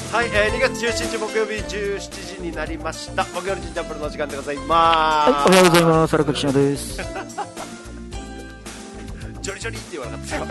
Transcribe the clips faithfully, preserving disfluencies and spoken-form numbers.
はい、えー、にがつじゅうしちにち木曜日じゅうしちじになりました。木曜日ジャンプルの時間でございます。 はい、おはようございます。荒垣慎也です。 ジョリジョリって言わなかったですよ。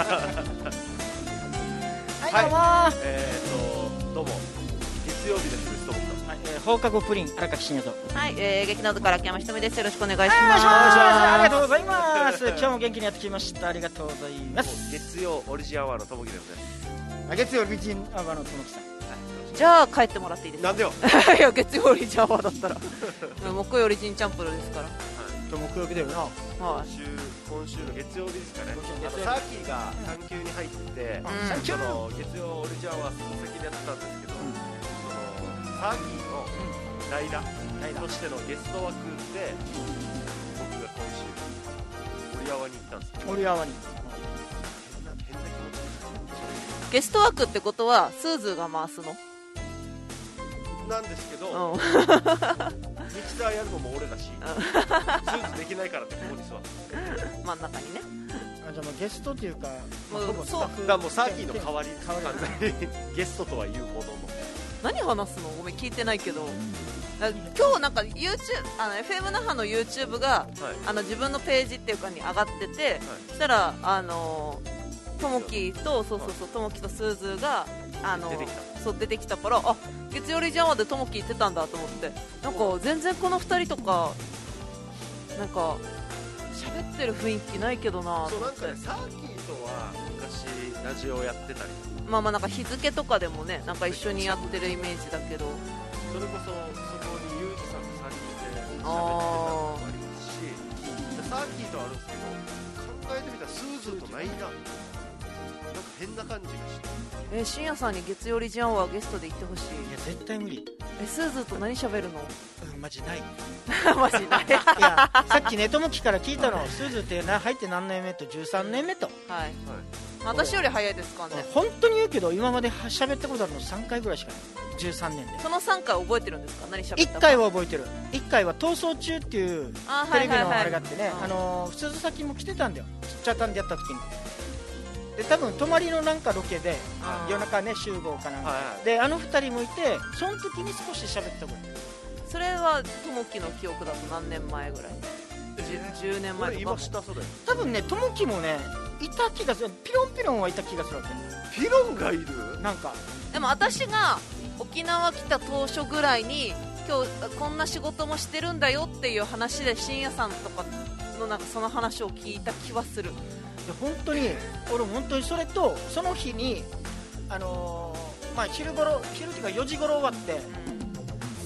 はい、どうもー。 えーと、どうも。月曜日です。どうも。 はい、えー、放課後プリン荒垣慎也と。 はい、えー、劇団部から秋山ひとみです。よろしくお願いします。 ありがとうございます。今日も元気にやってきました。ありがとうございます。 月曜オリジンアワーのともきですね。 月曜オリジンアワーのともきさん。 じゃあ帰ってもらっていいですか。 なんでよ。 いや月曜オリジンアワーだったら木曜オリジンチャンプルですから。 今日木曜日だよな。 はい。 今週今週の月曜日ですかね。あとサーキーが産休に入って、 うん、 その月曜オリジンアワーその先でやってたんですけど、うん、そのサーキーの代打、うん、としてのゲスト枠で、うん、僕が今週オリアワに行ったんですよ。 オリアワに。 変な変な気持ち。 ゲスト枠ってことはスーズーが回すの？ なんですけど、 うん、 ミキサーやるのも俺だし、スーツできないからってここに座って真ん中にね。 あ、じゃあもうゲストっていうか、 もうほぼスタッフだからもうサーキーの代わり完全にゲストとは言うものの。 何話すの？ごめん聞いてないけど。今日なんか YouTube あの エフエム 那覇の YouTube が、はい、あの自分のページっていうかに上がってて、はい、そしたらあのともきとそうそうそうともきとスーズーがあの出てきた。そう出てきたから、あ、月曜リジャンワでともき行ってたんだと思って、なんか全然このふたりとかなんか喋ってる雰囲気ないけどな。 そうなんかね、サーキーとは昔ラジオやってたり、 まあまあなんか日付とかでもねなんか一緒にやってるイメージだけど、 それこそそこにユージさんとさんにんで喋ってたのもありますし、サーキーとはあるんですけど考えてみたらスーズーとないな、なんか変な感じがして。 えー、深夜さんに月曜リジャンワゲストで行ってほしい。 いや絶対無理。 え、スーズーと何喋るの？ うん、マジないマジない。いや、さっきねともきから聞いたの。スーズーってな入って何年目とじゅうさんねんめと。 はい、はい、私より早いですかね。 本当に言うけど今まで喋ったことあるのさんかいぐらいしかない。じゅうさんねんで。 そのさんかい覚えてるんですか？何喋ったか。いっかいは覚えてる。いっかいは逃走中っていうテレビのあれがあってね、あの鈴先も来てたんだよ。チャタンでやった時に。で多分泊まりのなんかロケで夜中ね集合かなんか、はい、であのふたりもいてその時に少し喋ったぐらい。 それはともきの記憶だと何年前ぐらい？じゅうねんまえとか。 今したそれ多分ねともきもねいた気がする。ピロンピロンはいた気がするわけ。ピロンがいる？ なんかでも私が沖縄来た当初ぐらいに今日こんな仕事もしてるんだよっていう話で深夜さんとかのなんかその話を聞いた気はする。 いや本当に俺も本当にそれとその日にあのー、まあ昼頃昼っていうかよじ頃終わって、うん、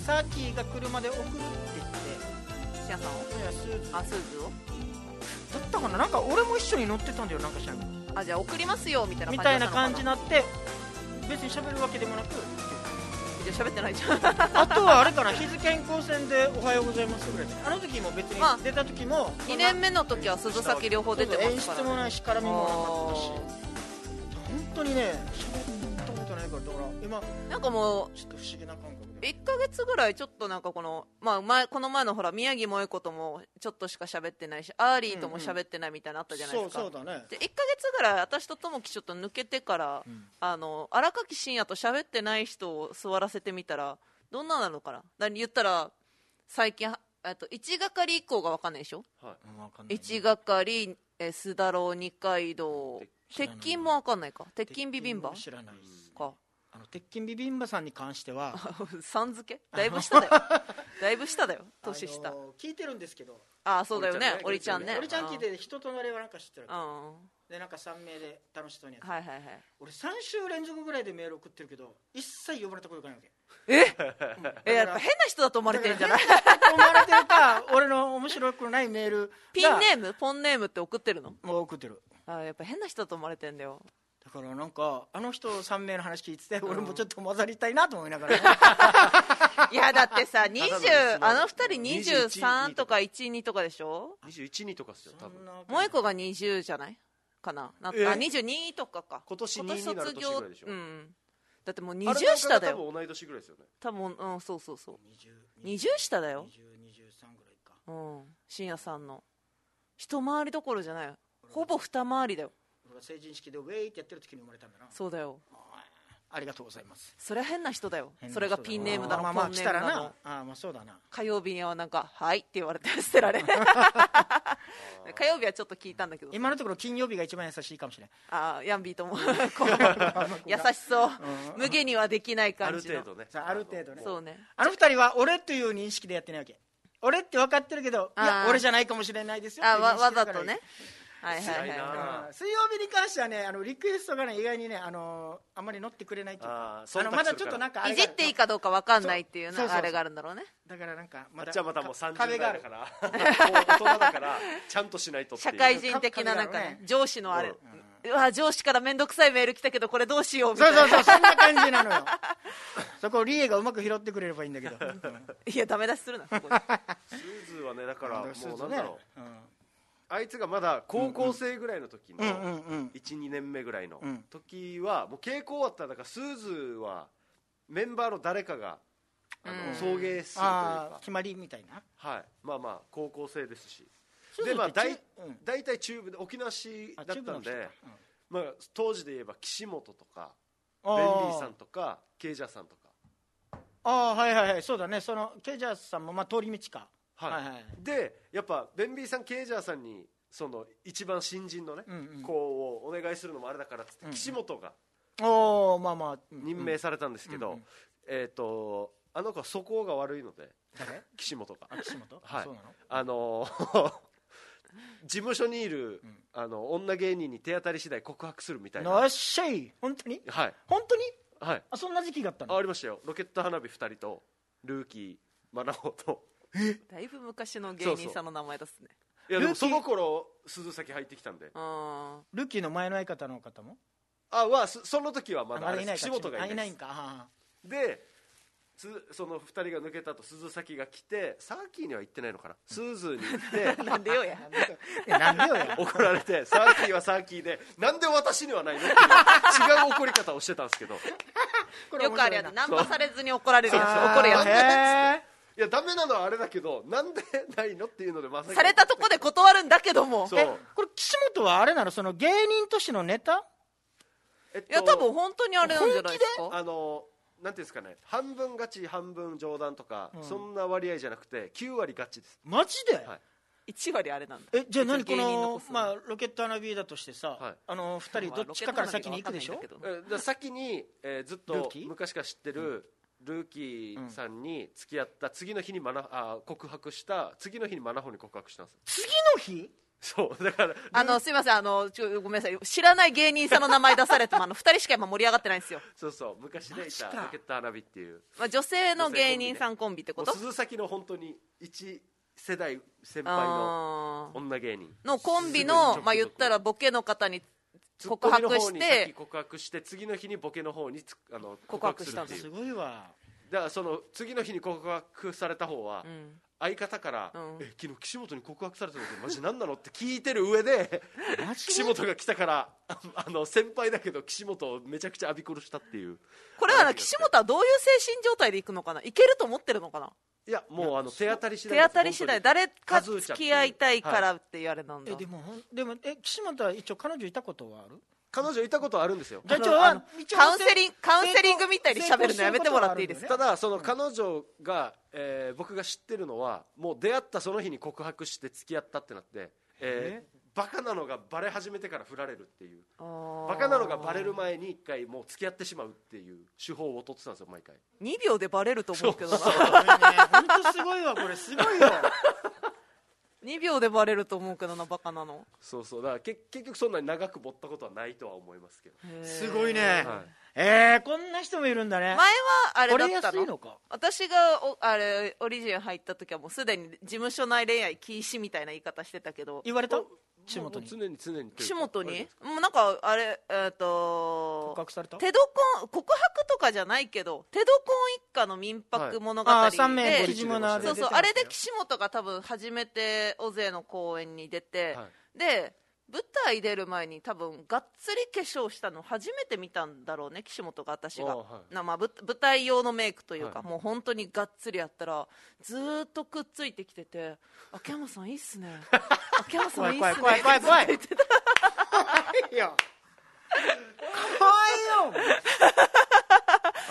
サーキーが車で送るって言って深夜さんをいやスーズあスーズをだったかな。なんか俺も一緒に乗ってたんだよ。なんか知らんけど。 あ、じゃあ送りますよみたいな感じみたいな感じになって別に喋るわけでもなくじゃあ喋ってないじゃん。 あとはあれかな、日付変更線でおはようございますぐらいで。あの時も別に出た時も、 まあ、にねんめの時は鈴先両方出てますから、ね、 演出もないし絡みもなかったし本当にね喋ったことないから。だから今なんかもうちょっと不思議な感覚でいっかげつぐらいちょっとなんかこの、まあ、前この前のほら宮城萌子ともちょっとしか喋ってないしアーリーとも喋ってないみたいなのあったじゃないですか、 うんうん、そうそうだね。 でいっかげつぐらい私とともきちょっと抜けてから、うん、あの荒垣真也と喋ってない人を座らせてみたらどんななのかな。だ言ったら最近あといちがかり以降が分かんないでしょ、はい、いちがかりえ須田郎二階堂鉄筋も分かんないか。鉄筋ビビンバ知らないですか。 あの鉄筋ビビンバさんに関してはさん付けだいぶ下だよだいぶ下だよ年下、あのー、聞いてるんですけど。 ああそうだよね、おりちゃんね。 おりちゃん聞いて人となりはなんか知ってるわけでなんかさん名で楽しそうにやって、 はいはいはい、 俺さん週連続ぐらいでメール送ってるけど一切呼ばれたことがないわけ。 え、うん、えやっぱ変な人だと思われてるんじゃない？ 思われてるか俺の面白くないメールピンネームポンネームって送ってるの？ もう送ってる。 あやっぱ変な人だと思われてるんだよ。 だからなんかあの人さん名の話聞いてて、うん、俺もちょっと混ざりたいなと思いながら、ね、 いやだってさにじゅうあのふたりにじゅうさんとかいちにとかでしょ。 にじゅういちにとかっすよ多分。 萌子がにじゅうじゃないかな。なんかにじゅうにとかか。 今年にになる年ぐらいでしょ。 うん、だってもうにじゅう下だよ。 多分同い年ぐらいですよね多分。うん、そうそうそう、にじゅう下だよ。 にじゅう、にじゅうさんぐらいか。 うん、深夜さんの一回りどころじゃない、ほぼ二回りだよ。 俺が成人式でウェイってやってる時に生まれたんだな。 そうだよ。 ありがとうございます。 それは変な人だよ。 変な人だそれがピンネームだの、 まあまあポンネームだの。 来たらな。あまあそうだな。 火曜日にはなんかはいって言われて捨てられ火曜日はちょっと聞いたんだけど、 今のところ金曜日が一番優しいかもしれない。 ああヤンビーとも優しそう、うん、無下にはできない感じの、 ある程度ね、 ある程度ね。 そうね。 あの二人は俺という認識でやってないわけ。俺って分かってるけど、いや俺じゃないかもしれないですよ。 あわわざとね。はいはいはい、 はい、水曜日に関してはね、あのリクエストがね意外にね、あのあんまり乗ってくれないというか、ああのまだちょっとなんかあれいじっていいかどうか分かんないっていうのあれがあるんだろうね。 だからなんかまだじゃあまたもうさんじゅう代だから大人だからちゃんとしないとっていう社会人的ななんかね、上司のあれ、うわ上司から面倒くさいメール来たけどこれどうしようみたいな、 そうそうそう、そんな感じなのよそこをリエがうまく拾ってくれればいいんだけどいやダメ出しするなそこスーズはね、だからもうなんだろう、あいつがまだ高校生ぐらいの時の いちにねんめぐらいの時はもう稽古終わったら、だからスーズはメンバーの誰かがあの送迎するというか決まりみたいな、 はい、まあまあ高校生ですし、でまあ大大体中部で沖縄市だったんで、まあ当時で言えば岸本とかベンリーさんとかケイジャーさんとか、 ああはいはいはい、そうだね、そのケイジャーさんもまあ通り道か。 はいはいはい、でやっぱベンビーさんケイジャーさんにその一番新人のね、うんうん、子をお願いするのもあれだからっつって、うんうん、岸本がおまあまあ任命されたんですけど、うんうん、えっ、ー、とあの子は素行が悪いので、 誰？ 岸本が。 あ、岸本？ はい。 そうなの？ あの事務所にいる、うん、あの女芸人に手当たり次第告白するみたいな。 なっしゃい。本当に？ はい。 本当に？ はい。 あ、そんな時期があったの？ あ、ありましたよ。ロケット花火ふたりとルーキーマナホと。 え？だいぶ昔の芸人さんの名前ですね。 いやでもその頃鈴崎入ってきたんで。 あルーキーの前の相方の方も？ あはその時はまだあれ岸本がいないです。 いないんか。 でそのふたりが抜けた後鈴崎が来て、サーキーには行ってないのかな、スーズーに行ってなんでよやなんでよや怒られて、サーキーはサーキーでなんで私にはないのっていう違う怒り方をしてたんですけどよくあるやつ、ナンパされずに怒られるやつ、怒るやつ。 いやダメなのはあれだけど、なんでないのっていうので、まさかされたとこで断るんだけども。 えこれ岸本はあれなの、その芸人としてのネタ？ えっと、いや多分本当にあれなんじゃないですか。 あのなんていうんですかね、半分ガチ半分冗談とか、うん、そんな割合じゃなくてきゅうわりガチです。 マジで？ はい、 いちわりあれなんだ。 えじゃあ何この、まあ、ロケット花火だとしてさ、はい、あのふたりどっちかから先に行くでしょ。 え先に、えー、ずっと昔から知ってるルーキーさんに付き合った次の日にマナあ告白した次の日にマナホに告白したんです。 次の日？ そうだからあのすいません、あのちょごめんなさい、知らない芸人さんの名前出されてもあのふたりしか今盛り上がってないんですよ。 そうそう、昔でいたロケット花火っていう、 まあ、女性の芸人さんコンビってこと？ 鈴崎の本当に一世代先輩の女芸人のコンビの、まあ、言ったらボケの方に告白して告白して次の日にボケの方にあの告白したんです。 すごいわ。 だからその次の日に告白された方は、うん、相方から、うん、え昨日岸本に告白されたのってマジ何なのって聞いてる上で岸本が来たからあの先輩だけど岸本をめちゃくちゃ浴び殺したっていう。 これは岸本はどういう精神状態でいくのかな、いけると思ってるのかな。 いやもうあの手当たり次第手当たり次第、誰か付き合いたいからっていうあれなんだ。 えでもでもえ岸本は一応彼女いたことはある？ 彼女いたことあるんですよ。 カウンセリングカウンセリングみたいに喋るのやめてもらっていいですか。 ただその彼女が、えー、僕が知ってるのはもう出会ったその日に告白して付き合ったってなって、えー、バカなのがバレ始めてから振られるっていう、バカなのがバレる前に一回もう付き合ってしまうっていう手法を取ってたんですよ毎回。 にびょうでバレると思うけどな。 本当すごいわこれ、すごいよ。 にびょうでバレると思うけどな、バカなの。 そうそう、だから結局そんなに長く持ったことはないとは思いますけど。 すごいね、はい、えー、こんな人もいるんだね。 前はあれだったの、 のか私がおあれオリジン入った時はもうすでに事務所内恋愛禁止みたいな言い方してたけど。 言われた？岸本に常に常に岸本にもうなんかあれ、えー、と告白された？ テドコン告白とかじゃないけどテドコン一家の民泊物語で、はい、 あさんめいごじもなでそうそう、あれで岸本が多分初めて大勢の公演に出て、はい、で舞台出る前に多分がっつり化粧したの初めて見たんだろうね、岸本が私が、はい、なまあ、舞台用のメイクというか、はい、もう本当にがっつりやったらずっとくっついてきてて、秋山さんいいっすね秋山さんいいっすね、 怖い怖い怖い怖い怖いよ怖いよ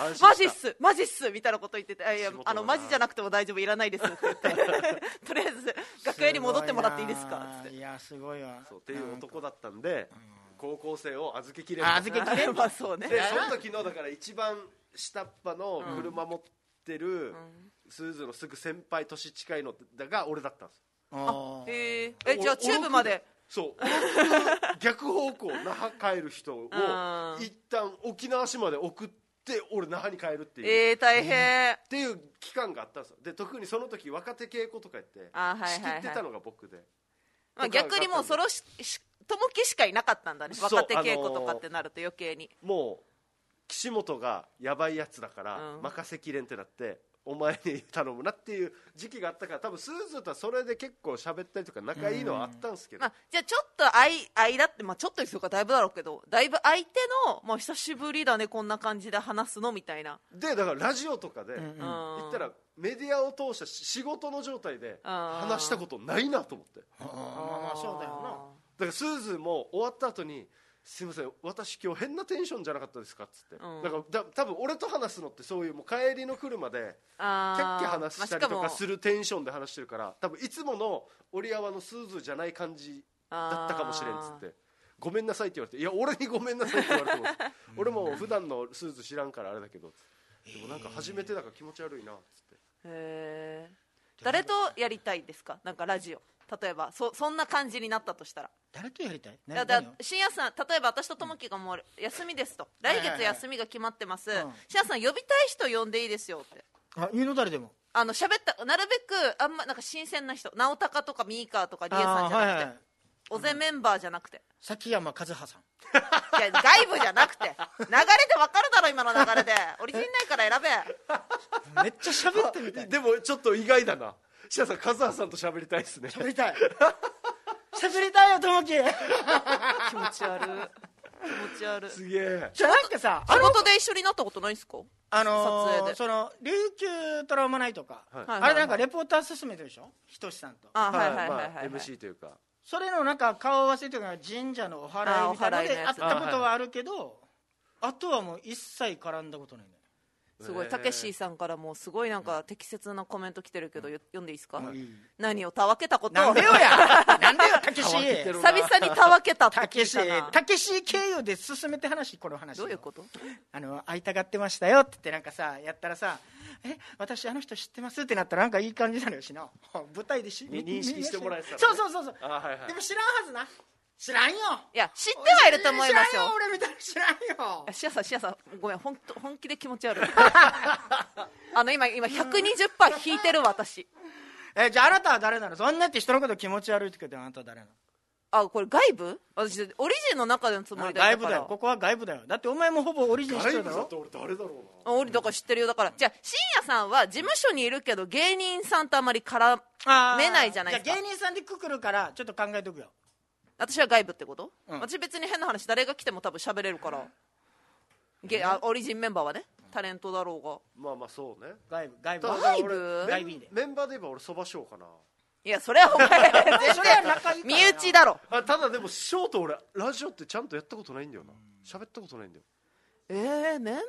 マジっすマジっすみたいなこと言ってて、いやあのマジじゃなくても大丈夫いらないですって言ってとりあえず楽屋に戻ってもらっていいですかって。 いやすごいわ。 そうっていう男だったんで、高校生を預けきれる。 預けきれるまあそうね。 でその時のだから一番下っ端の車持ってるスーズのすぐ先輩年近いのが俺だったんです。 あへえ。えじゃあチューブまで。 そう逆方向那覇帰る人を一旦沖縄市まで送って俺那覇に帰るっていう、 えー、大変っていう期間があったんですよ。で特にその時若手稽古とかやって仕切ってたのが僕で、 まあ、逆にもうそのし友樹しかいなかったんだね。若手稽古とかってなると余計に、 あのー、もう岸本がやばいやつだから、うん、任せきれんってなってお前に頼むなっていう時期があったから、多分スーズとはそれで結構喋ったりとか仲いいのはあったんですけど、 まあ、じゃあちょっと間って、まあ、ちょっとですよかだいぶだろうけど、だいぶ相手のもう久しぶりだねこんな感じで話すのみたいな。 でだからラジオとかで言ったらメディアを通した仕事の状態で話したことないなと思って。 ああまあそうだよな。 だからスーズも終わった後にすいません私今日変なテンションじゃなかったですかっつって、うん、だからだ多分俺と話すのってそういうもう帰りの車でキャッキャ話したりとかするテンションで話してるから、多分いつもの折山のスーズじゃない感じだったかもしれんっつって、ごめんなさいって言われて、いや俺にごめんなさいって言われても俺も普段のスーズ知らんからあれだけど、でもなんか初めてだから気持ち悪いなっつって。 へー。誰とやりたいですか、なんかラジオ。例えば そ, そんな感じになったとしたら誰とやりたい？ だだ深夜さん、例えば私とともきがもう休みですと、来月休みが決まってます、はいはいはい、深夜さん呼びたい人呼んでいいですよって。 あ、いいの？誰でもあの喋ったなるべくあんまなんか新鮮な人、直高とかミーカーとかリエさんじゃなくて、はいはい、おぜメンバーじゃなくて崎山和葉さんいや外部じゃなくて流れで分かるだろ今の流れでオリジンないから選べめっちゃ喋ってみたいでもちょっと意外だな。シアさん、和葉さんと喋りたいですね。 喋りたい喋りたいよ、ともき気持ち悪い気持ち悪い。 すげえ。 じゃあなんかさ、 仕事で一緒になったことないんすか？ あのー、 撮影でその琉球トラウマナイトか、はい、あれなんかレポーター進めてるでしょ、ひとしさんと。 あ、はいはいはいはい、はい、 まあ、エムシー というかそれのなんか顔合わせというか神社のお祓いみたいなので会ったことはあるけど、 あ,、はい、あとはもう一切絡んだことないね。 すごい、たけしさんからもすごいなんか適切なコメント来てるけど、うん、読んでいいですか？いい。何をたわけたことなんでよやなんでよたけし久々にたわけたって聞いたな。 たけし経由で進めて話、この話どういうこと？ あの会いたがってましたよって言ってなんかさやったらさ、え私あの人知ってますってなったらなんかいい感じなのよしな舞台でし認識してもらえてた、ね、 そうそうそうそう、 あ、はいはい、 でも知らんはずな、知らんよ。 いや知ってはいると思いますよ。 知らんよ俺みたいに知らんよ。 シアさんシアさんごめん、本当本気で気持ち悪いあの今今 ひゃくにじゅっパーセント 引いてる私えじゃああなたは誰なの？そんなって人のこと気持ち悪いって言ってあなたは誰なの？ あ、これ外部？私オリジンの中でのつもりだったから。 外部だよ、ここは外部だよ。だってお前もほぼオリジン知ってるだろ。 外部だって俺誰だろうな。 あ、オリだから知ってるよ。だからじゃあ深夜さんは事務所にいるけど芸人さんとあまり絡めないじゃないですか。 じゃあ芸人さんでくくるからちょっと考えとくよ。 私は外部ってこと、うん、私別に変な話誰が来ても多分喋れるから、ゲあオリジンメンバーはね、タレントだろうが。 まあまあそうね、 外部外部外部外部でメンバーで言えば俺そばしょうかな。 いやそれはお前全然身内だろ。 あただでもショート俺ラジオってちゃんとやったことないんだよな、喋ったことないんだよ。 えー、メンバー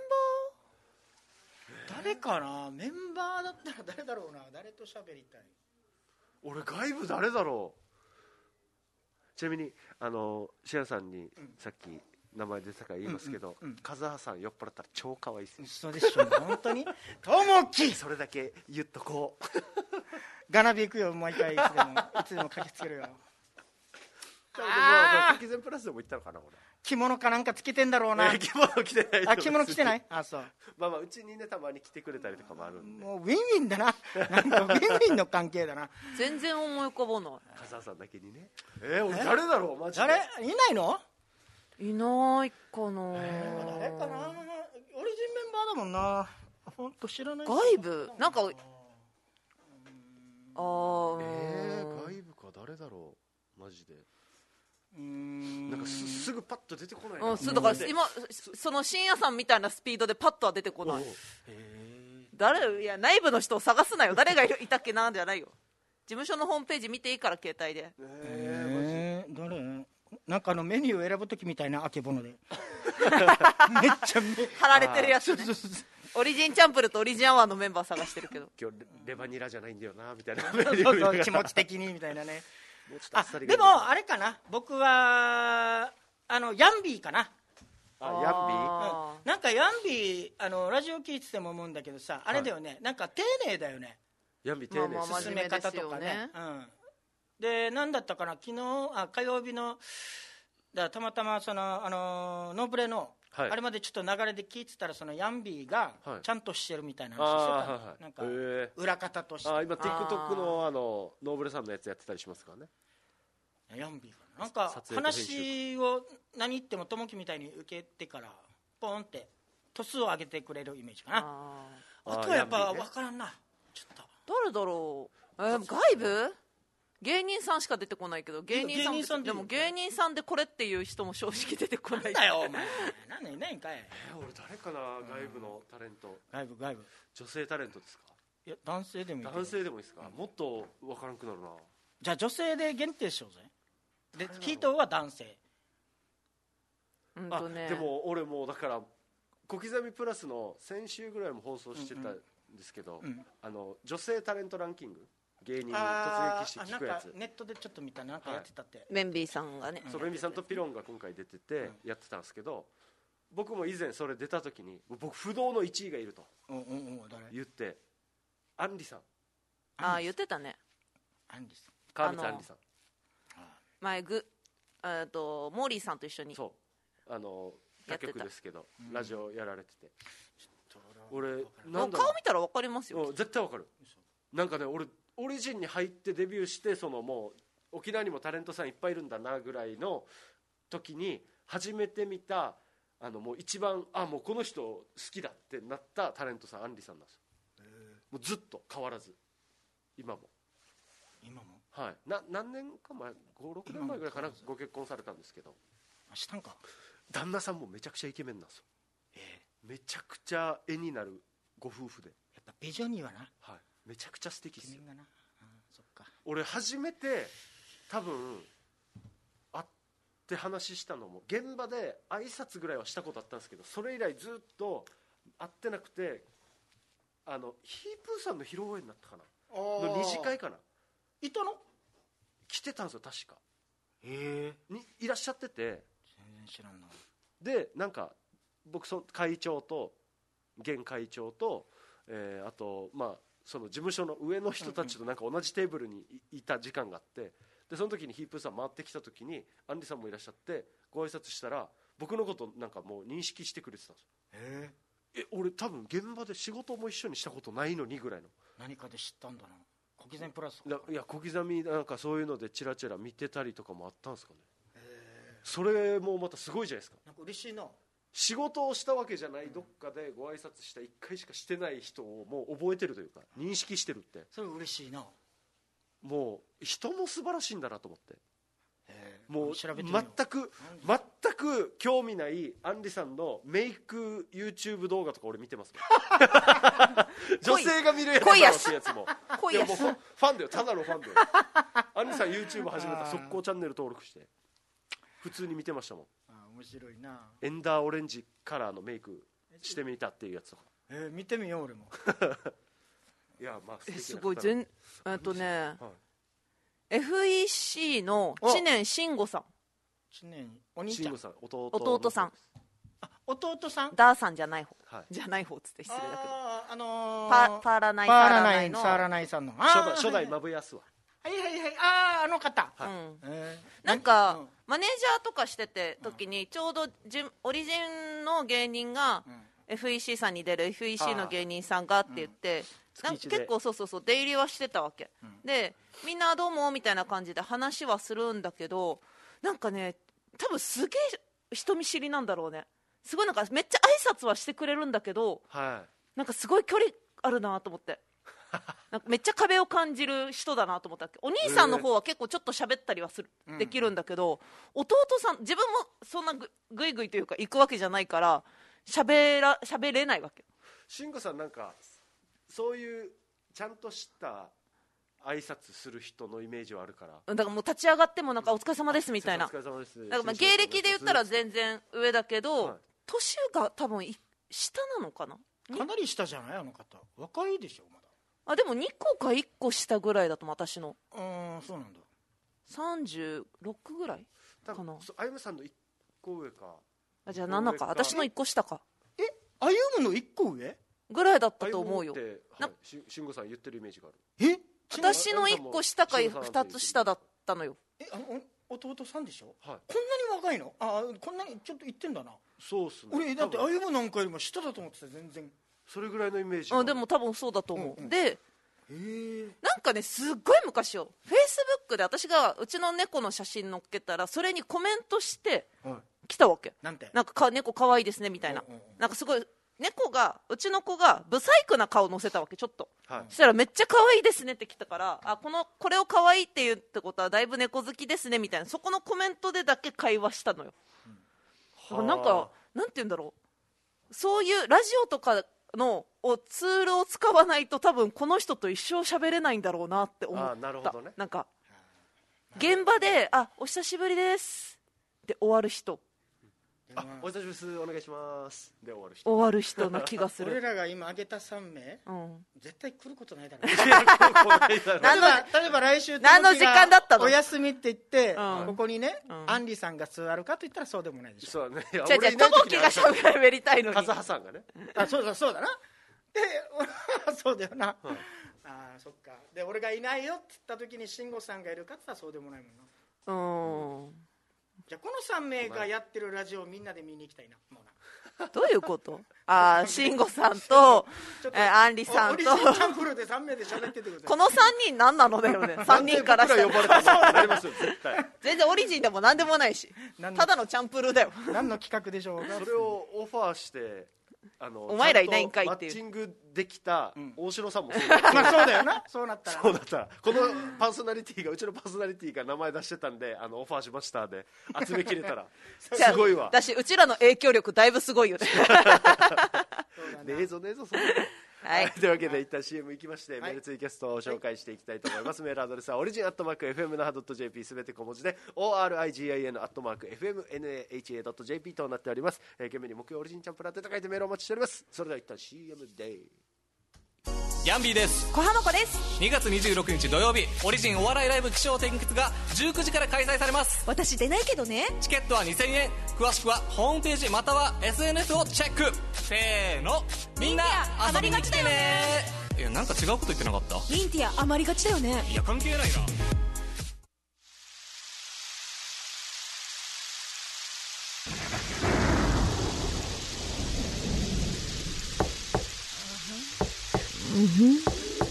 誰かな、メンバーだったら誰だろうな、誰と喋りたい。 俺外部誰だろう。ちなみにあのシアさんにさっき名前出たから言いますけど、うんうんうん、風葉さん酔っ払ったら超可愛いですよ。 そうでしょ本当にともきそれだけ言っとこうガナビ行くよ毎回いつでもいつでも駆けつけるよ。 ああ、キゼンプラスでも行ったのかな俺。 着物かなんかつけてんだろうな。 着物着てない。 あ、着物着てない。あ、そう。 まあまあうちにねたまに来てくれたりとかもあるんで。 もうウィンウィンだな。なんかウィンウィンの関係だな。 全然思い浮かばない。 風葉さんだけにね。えー、俺誰だろうマジで。 誰いないの？ いないかな。 えー、誰かな。オリジンメンバーだもんな。本当知らない。 外部なんか。ああ。えー、外部か誰だろうマジで。うーんなんか す, すぐパッと出てこないな、 うん、そうだから今その深夜さんみたいなスピードでパッとは出てこない。誰いや内部の人を探すなよ。誰がいたっけなんじゃないよ。事務所のホームページ見ていいから携帯で。 えー、誰なんかあのメニュー選ぶときみたいなあけぼのでめっちゃ貼られてるやつ、ね、 オリジンチャンプルとオリジンアワーのメンバー探してるけど今日 レ, レバニラじゃないんだよなみたいなそうそう気持ち的にみたいなねもうちょっとあっさりがいいでもあれかな僕はあのヤンビーかなあヤンビー、 うん、なんかヤンビーあのラジオ聞いてても思うんだけどさあれだよね、はい、なんか丁寧だよねヤンビー丁寧、 まあまあ進め方とかね、うん、で何だったかな昨日あ火曜日のだたまたまそのあのノーブレの、はい、あれまでちょっと流れで聞いてたらそのヤンビーがちゃんとしてるみたいな話してた、はいはい、なんか裏方としてあ今 TikTok の, あのノーブレさんのやつやってたりしますからねヤンビーかななんか話を何言っても友樹みたいに受けてからポンってトスを上げてくれるイメージかな あ, あとはやっぱ分からんな、ね、ちょっと誰だろう、えー、外部芸人さんしか出てこないけど芸人さん で, さんでも芸人さんでこれっていう人も正直出てこないなんだよお前なんでいないんかい、 えー、俺誰かな、うん、外部のタレント外部外部女性タレントですかいや男性でもいい男性でもいいですか、うん、もっと分からんくなるなじゃあ女性で限定しようぜでヒートは男性、 うんとね、 あでも俺もうだから小刻みプラスの先週ぐらいも放送してたんですけど、うんうん、あの女性タレントランキング芸人に突撃して聞くやつなんかネットでちょっと見たなんかやってたって、はい、 メンビーさんがねそうメンビーさんとピロンが今回出ててやってたんですけど、僕も以前それ出た時に僕不動のいちいがいると言ってアンリさんああ言ってたねアンリさん川口アンリさん前グあとモーリーさんと一緒にそうあの他局ですけどラジオやられてて、 うん、 俺なんだ顔見たら分かりますよ絶対分かるなんかね俺オリジンに入ってデビューしてそのもう沖縄にもタレントさんいっぱいいるんだなぐらいの時に初めて見たあのもう一番あもうこの人好きだってなったタレントさんアンリさんなんですよ。もうずっと変わらず今も今もはいな何年か前ごろくねんまえぐらいかなご結婚されたんですけどしたんか旦那さんもめちゃくちゃイケメンなんですよ、 えー、めちゃくちゃ絵になるご夫婦でやっぱ美女にはな、 はい、めちゃくちゃ素敵ですよ。 そっか俺初めて多分会って話したのも現場で挨拶ぐらいはしたことあったんですけどそれ以来ずっと会ってなくてあのヒープーさんの披露宴になったかなの二次会かないたの来てたんですよ確かへえにいらっしゃってて全然知らんなでなんか僕その会長と現会長と、えー、あとまあその事務所の上の人たちとなんか同じテーブルにいた時間があってでその時にヒープーさん回ってきた時にアンリさんもいらっしゃってご挨拶したら僕のことなんかもう認識してくれてたんですよ。 へえ俺多分現場で仕事も一緒にしたことないのにぐらいの何かで知ったんだな小刻みプラスいや、いや小刻みなんかそういうのでチラチラ見てたりとかもあったんですかね。それもまたすごいじゃないですか。 なんか嬉しいな仕事をしたわけじゃないどっかでご挨拶したいっかいしかしてない人をもう覚えてるというか認識してるってそれ嬉しいなもう人も素晴らしいんだなと思ってもう全く全く興味ないアンリさんのメイク YouTube 動画とか俺見てますもん女性が見るやつだろってやつもいやもうファンだよただのファンだよアンリさん YouTube 始めた速攻チャンネル登録して普通に見てましたもん。 あ面白いなエンダーオレンジカラーのメイクしてみたっていうやつとかえー、見てみよう俺もいやまあえすごい全えっとね、はい、エフイーシー の知念慎吾さん知念お兄ちゃんさん 弟, 弟さんあ弟さんダーさんじゃない方、はい、じゃない方っつって失礼だけどあ、あのー、パ, パーラナイパーラナイのサーラナイさんの初代初代マブヤスははいはいはいあああの方、 はいうんえー、なんか、うん、マネージャーとかしてて時にちょうどじオリジンの芸人が、うん、エフイーシー さんに出る エフイーシー の芸人さんがって言って、うん、なんか結構そうそうそう出入りはしてたわけ、うん、でみんなどうもみたいな感じで話はするんだけどなんかね多分すげえ人見知りなんだろうねすごいなんかめっちゃ挨拶はしてくれるんだけど、はい、なんかすごい距離あるなと思ってなんかめっちゃ壁を感じる人だなと思ったっけお兄さんの方は結構ちょっと喋ったりはする、えー、できるんだけど、うん、弟さん自分もそんな ぐ, ぐいぐいというか行くわけじゃないから喋ら喋れないわけ。 慎吾さんなんかそういうちゃんとした挨拶する人のイメージはあるからだからもう立ち上がってもなんかお疲れ様ですみたいなお疲れ様ですだからまあ芸歴で言ったら全然上だけど、はい、年が多分下なのかなかなり下じゃないあの方。若いでしょまだ。 あでもにこかいっこ下ぐらいだと思う私の。 ああそうなんだ。 さんじゅうろくぐらいかな。 あゆむさんのいっこ上か。 あじゃあななか。私のいっこ下か。 えあゆむのいっこ上ぐらいだったと思うよ。 しんごさん言ってるイメージがある。 え私のいっこ下かふたつ下だったのよ。 えあの弟さんでしょ、 はい、 こんなに若いの。あこんなにちょっと言ってんだな。 そうっすね。 俺だってあゆむなんかよりも下だと思ってた。全然それぐらいのイメージ。 あでも多分そうだと思う、うんうん、でへなんかねすっごい昔よフェイスブックで私がうちの猫の写真載っけたらそれにコメントして来たわけ、 なんてなんかか猫かわいいですねみたいな、うんうんうん、なんかすごい猫がうちの子がブサイクな顔載せたわけちょっと、はい、そしたらめっちゃ可愛いですねって来たからあこのこれを可愛いって言うってことはだいぶ猫好きですねみたいなそこのコメントでだけ会話したのよ、うん、なんかなんて言うんだろうそういうラジオとかのをツールを使わないと多分この人と一生喋れないんだろうなって思った。 あなるほどね。 なんか現場であお久しぶりですって終わる人あお久しぶりですお願いしますで終わる人終わる人な気がする俺らが今挙げたさん名、うん、絶対来ることないだろう何の例えば来週何の時間だったのお休みって言って、うん、ここにね、うん、アンリさんが座るかと言ったらそうでもないでしょ。 そうね。 じゃあじゃあともきが喋りたいのにカズハさんがねあそうだそうだなでそうだよな、うん、あそっかで俺がいないよって言った時に慎吾さんがいるかって言ったらそうでもないもんな。うんじゃあこのさん名がやってるラジオをみんなで見に行きたいな。もうなどういうことああ慎吾さんとえアンリさんとオリジンチャンプルでさん名で喋っててください。 このさんにん何なのだよねさんにんからしたら呼ばれたのなりますよ絶対全然オリジンでも何でもないしただのチャンプルだよ何の企画でしょうか。 それをオファーしてあのお前らいないんかいっていうマッチングできた大城さんもそうだ、うん、まあそうだよなそうなったらそうなったらこのパーソナリティがうちのパーソナリティが名前出してたんであのオファーしましたで集めきれたらすごいわだしうちらの影響力だいぶすごいよねねえぞねえぞそれはい、 というわけで一旦 シーエム 行きまして、はい、メールツイキャストを紹介していきたいと思います、はい、メールアドレスはオリジンアットマーク エフエムナハドットジェーピー すべて小文字で オーアールアイジーアイエヌ アットマーク エフエムナハドットジェーピー となっております。えー、懸命に木曜オリジンチャンプラーと書いてメールをお待ちしております。それでは一旦 シーエム でヤンビーです。 小浜子です。 にがつにじゅうろくにち土曜日オリジンお笑いライブ起承転結がじゅうくじから開催されます。 私出ないけどね。 チケットはにせんえん。詳しくはホームページまたは エスエヌエス をチェック。せーのみんな遊びに来てね。いやなんか違うこと言ってなかった？ ミンティア余りがちだよね。 いや関係ないな。 うんふん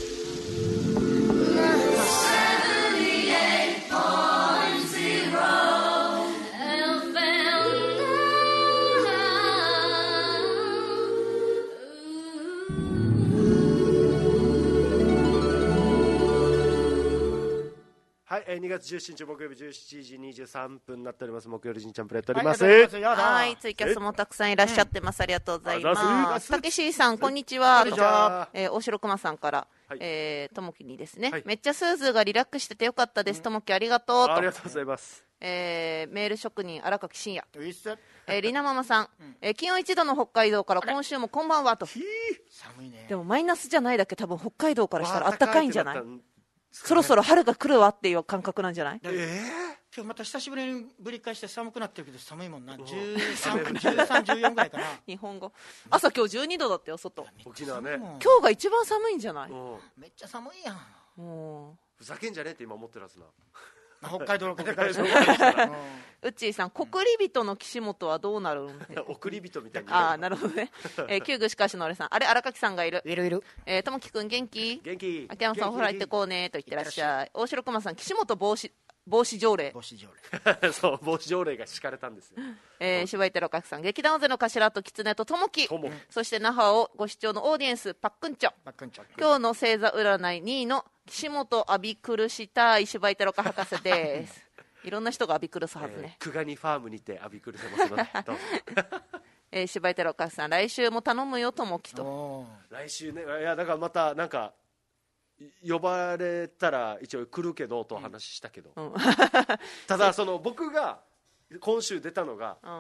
はい、えー、にがつじゅうしちにち木曜日じゅうしちじにじゅうさんぷんになっております。木曜日ジンチャンプレやっております。 はい、はい、ツイキャスもたくさんいらっしゃってます。ありがとうございます。たけしさんこんにちは。 こんにちは。 えー、大城熊さんから、はい、えー、ともきにですね、はい、めっちゃスーズーがリラックスしててよかったです。ともきありがとうと。 ありがとうございます。 えー、メール職人荒垣真也、えー、りなママさん、うん、えー、気温いちどの北海道から今週もこんばんはと。 寒いね。 でもマイナスじゃないだけ多分北海道からしたらあったかいんじゃない？そろそろ春が来るわっていう感覚なんじゃない？ えー、今日また久しぶりにぶり返して寒くなってるけど寒いもんな。じゅうさん、じゅうさん、じゅうよんぐらいかな。 日本語朝今日じゅうにどだったよ外。 沖縄ね。 今日が一番寒いんじゃない？ めっちゃ寒いやん。 ふざけんじゃねえって今思ってるはずな。 北海道の国会うっちーさん、国利人の岸本はどうなるんで送り人みたいな。 ああなるほどね。えー、旧具しかしの俺さん、あれ荒垣さんがいるいるいる。 えー、ともきくん元気？ 元気。 秋山さんお風呂行ってこうねと言ってらっしゃい。大城駒さん、岸本防止防止条例。 防止条例。そう防止条例が敷かれたんですよ。 えー、柴井寺垣さん、劇団勢の頭と狐とともき、そして那覇をご視聴のオーディエンスパックンチョ。 パックンチョ。 今日の星座占いにいの岸本アビクルした柴井寺岡博士です。いろんな人がアビクルスはずね。 久我にファームにてアビクルせますので。 えー、柴井寺岡さん、来週も頼むよともきと。 来週ね、いやだからまたなんか呼ばれたら一応来るけどと話したけど、うん、ただその僕が今週出たのが、うん、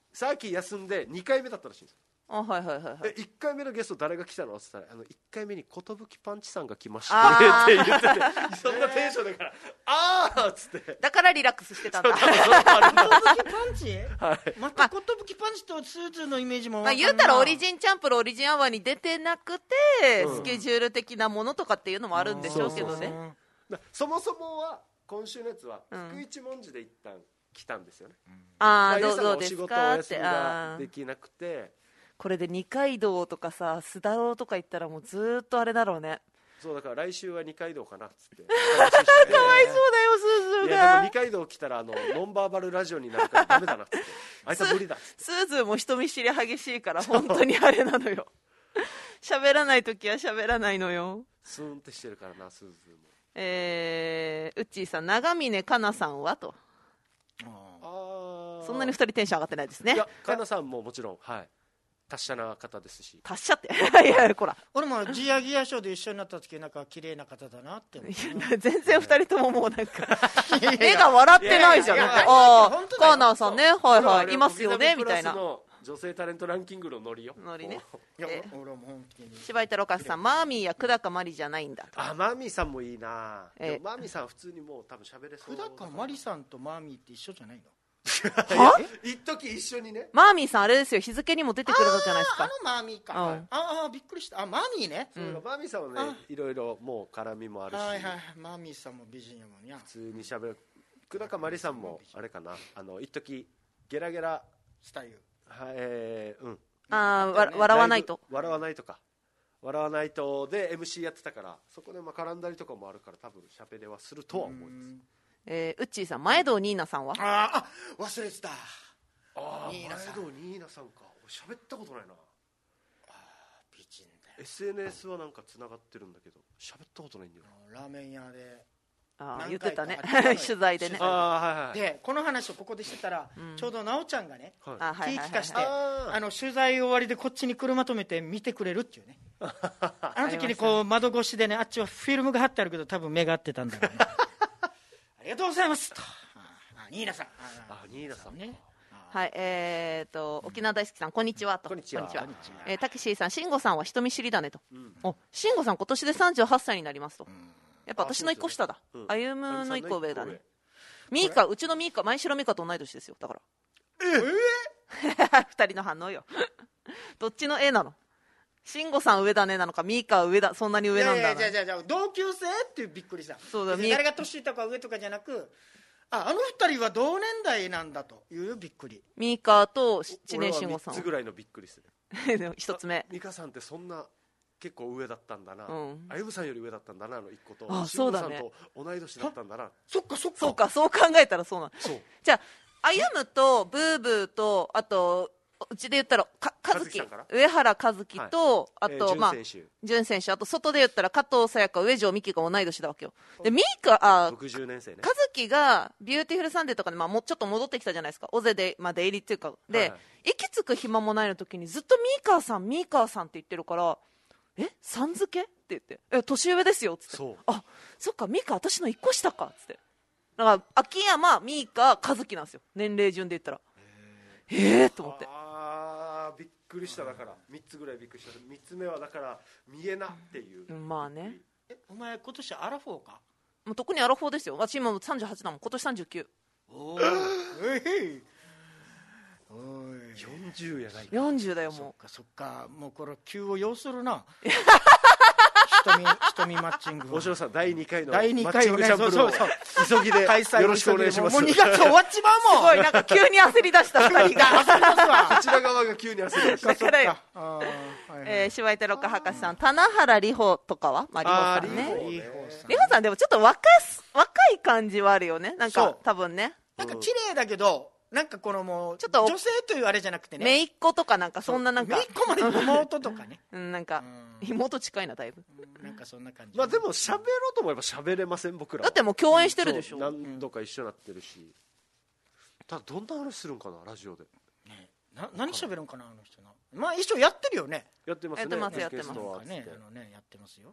サーキー休んでにかいめだったらしいんですよ。 あ、はいはいはいはい。 えいっかいめのゲスト誰が来たのって言ったら、あのいっかいめに寿パンチさんが来ましたねって言ってて、そんなテンションだから、あーっつって、 だからリラックスしてたんだ。 寿パンチ、 はい、 また寿パンチとスーツのイメージも、 まあ、言うたらオリジンチャンプルオリジンアワーに出てなくて、 うん、 スケジュール的なものとかっていうのもあるんでしょうけどね。 そもそもは今週のやつは福一文字で一旦来たんですよね、うん、 ああ、どうどうですかって、 お仕事お休みができなくて、 これで二階堂とかさ、須田郎とか行ったらもうずっとあれだろうね。 そうだから来週は二階堂かなっつってかわいそうだよ、スーズーが。 いやでも二階堂来たらあのノンバーバルラジオになるからダメだなっつってあいつは無理だっつってスーズーも人見知り激しいから本当にあれなのよ。喋らないときは喋らないのよ。 スーンってしてるからな、スーズーも。 えー、うっちーさん、長峰かなさんはと。 あ、 そんなにふたりテンション上がってないですね。 いや、かなさんももちろん、はい、達者な方ですし。 達者っていやいや、こら、 俺もジアギアショーで一緒になった時なんか綺麗な方だなって思う。 全然ふたりとももうなんか目が笑ってないじゃん。なんか、ああ、カーナーさんね、はいはい、いますよねみたいな。 女性タレントランキングのノリよ。 ノリね。 いや、俺も本気に。 柴井太郎かすさん、マーミーや久高まりじゃないんだ。 あ、マーミーさんもいいな。でもマーミーさん普通にもう多分喋れそう。 久高まりさんとマーミーって一緒じゃないの？ は？ 一時一緒にね。 マーミーさんあれですよ、日付にも出てくれたじゃないですか。 あのマーミーか。ああ、びっくりした。あ、マーミーね。 マーミーさんはね、いろいろもう絡みもあるし。 はいはい。マーミーさんも美人やもんや。 普通に喋る。久高まりさんもあれかな。あの一時ゲラゲラスタイル。 はい、えー、うん。 ああ、わ笑わないと。 笑わないとか。笑わないとで エムシー やってたから、そこでまあ絡んだりとかもあるから、多分喋れはするとは思います。 えー、うっちーさん、前堂ニーナさんは？ ああ、忘れてた。ああ、前堂ニーナさんか。俺喋ったことないな。 あ、美人だよ。 エスエヌエス はなんかつながってるんだけど、喋ったことないんだよ。 ラーメン屋で。 あ、言ってたね取材でね。 あ、はいはい、でこの話をここでしてたら、うん、ちょうど奈緒ちゃんがね、はい、気聞かして、あの取材終わりでこっちに車止めて見てくれるっていうねあの時にこう窓越しでね、あっちはフィルムが貼ってあるけど多分目が合ってたんだろうねありがとうございますと。あ、ニーナさん、 あ、ニーナさんね。 はい、えーと、沖縄大好きさん、こんにちはと。 こんにちは。 えー、たけしーさん、慎吾さんは人見知りだねと。うん、お、慎吾さん今年でさんじゅうはっさいになりますと。うん、やっぱ私の一個下だ。歩夢の一個上だね。ミーカ、うちのミーカ、前城ミーカと同い年ですよ。だから。えー、二人の反応よ。どっちの A なの？慎吾さん上だねなのか、ミーカ上だ、そんなに上なんだな。 いやいやいや、同級生っていうびっくりさ。 そうだ、 誰が年とか上とかじゃなく、あ、あの二人は同年代なんだというびっくり。 ミーカと知念慎吾さん。 みっつぐらいのびっくりする。一つ目。 ミカさんってそんな結構上だったんだな、うん、あゆむさんより上だったんだな、あの一個と、 あ、そうだね、 慎吾さんと同い年だったんだな。 そっかそっか、 そうか、そう考えたらそうなん。そう、じゃああゆむとブーブーと、あとうちで言ったらか和樹、上原和樹と、はい、あと、えー、まあ潤選手、あと外で言ったら加藤沙也加、上条美希が同い年だわけよ。でミーカ、あ、 ろくじゅうねん生ね。 和樹がビューティフルサンデーとかで、まあ、もうちょっと戻ってきたじゃないですか、オゼで、まあ、出入りっていうかで、はいはい、息つく暇もないの時にずっとミーカーさんミーカーさんって言ってるから、え、さん付けって言って、え、年上ですよっつって、そう、あ、そっか、ミーカー私のいっこ下かっつって、だから秋山、ミーカー、和樹なんですよ、年齢順で言ったら。えー、えー、と思って、 あー、びっくりした。だからみっつぐらいびっくりした。みっつめはだから見えなっていう、 うん、まあね。 え、お前今年アラフォーか？ もう特にアラフォーですよ。私今さんじゅうはちだもん、今年さんじゅうきゅう。 おー、えー、 おい、よんじゅうやないか。 よんじゅうだよもう。 そっかそっか、もうこれ急を要するな瞳, 瞳マッチング、 大城さんだいにかいのだいにかいをね、 マッチングチャンプルを急ぎでよろしくお願いします。 もうにがつ終わっちまうもん。 すごいなんか急に焦り出したふたりが焦りますわ。 こちら側が急に焦り出した。 だからよ、えー、柴井太郎博士さん、棚原里穂とかは、まあ、里穂さんね。里穂さんでもちょっと若す若い感じはあるよね。なんか多分ね。 なんか綺麗だけど、なんかこのもうちょっと女性というあれじゃなくてね、 姪っ子とかなんかそんななんか姪っ子まで妹とかね、 うん、なんか妹近いなだいぶ、 なんかそんな感じ。 まあでも喋ろうと思えば喋れません僕ら。 だってもう共演してるでしょ。 何度か一緒になってるし。ただどんな話するんかなラジオで。 ね、な何喋るんかなあの人な。まあ一緒やってるよね。 やってますね。 やってますやってますね、あのねやってますよ。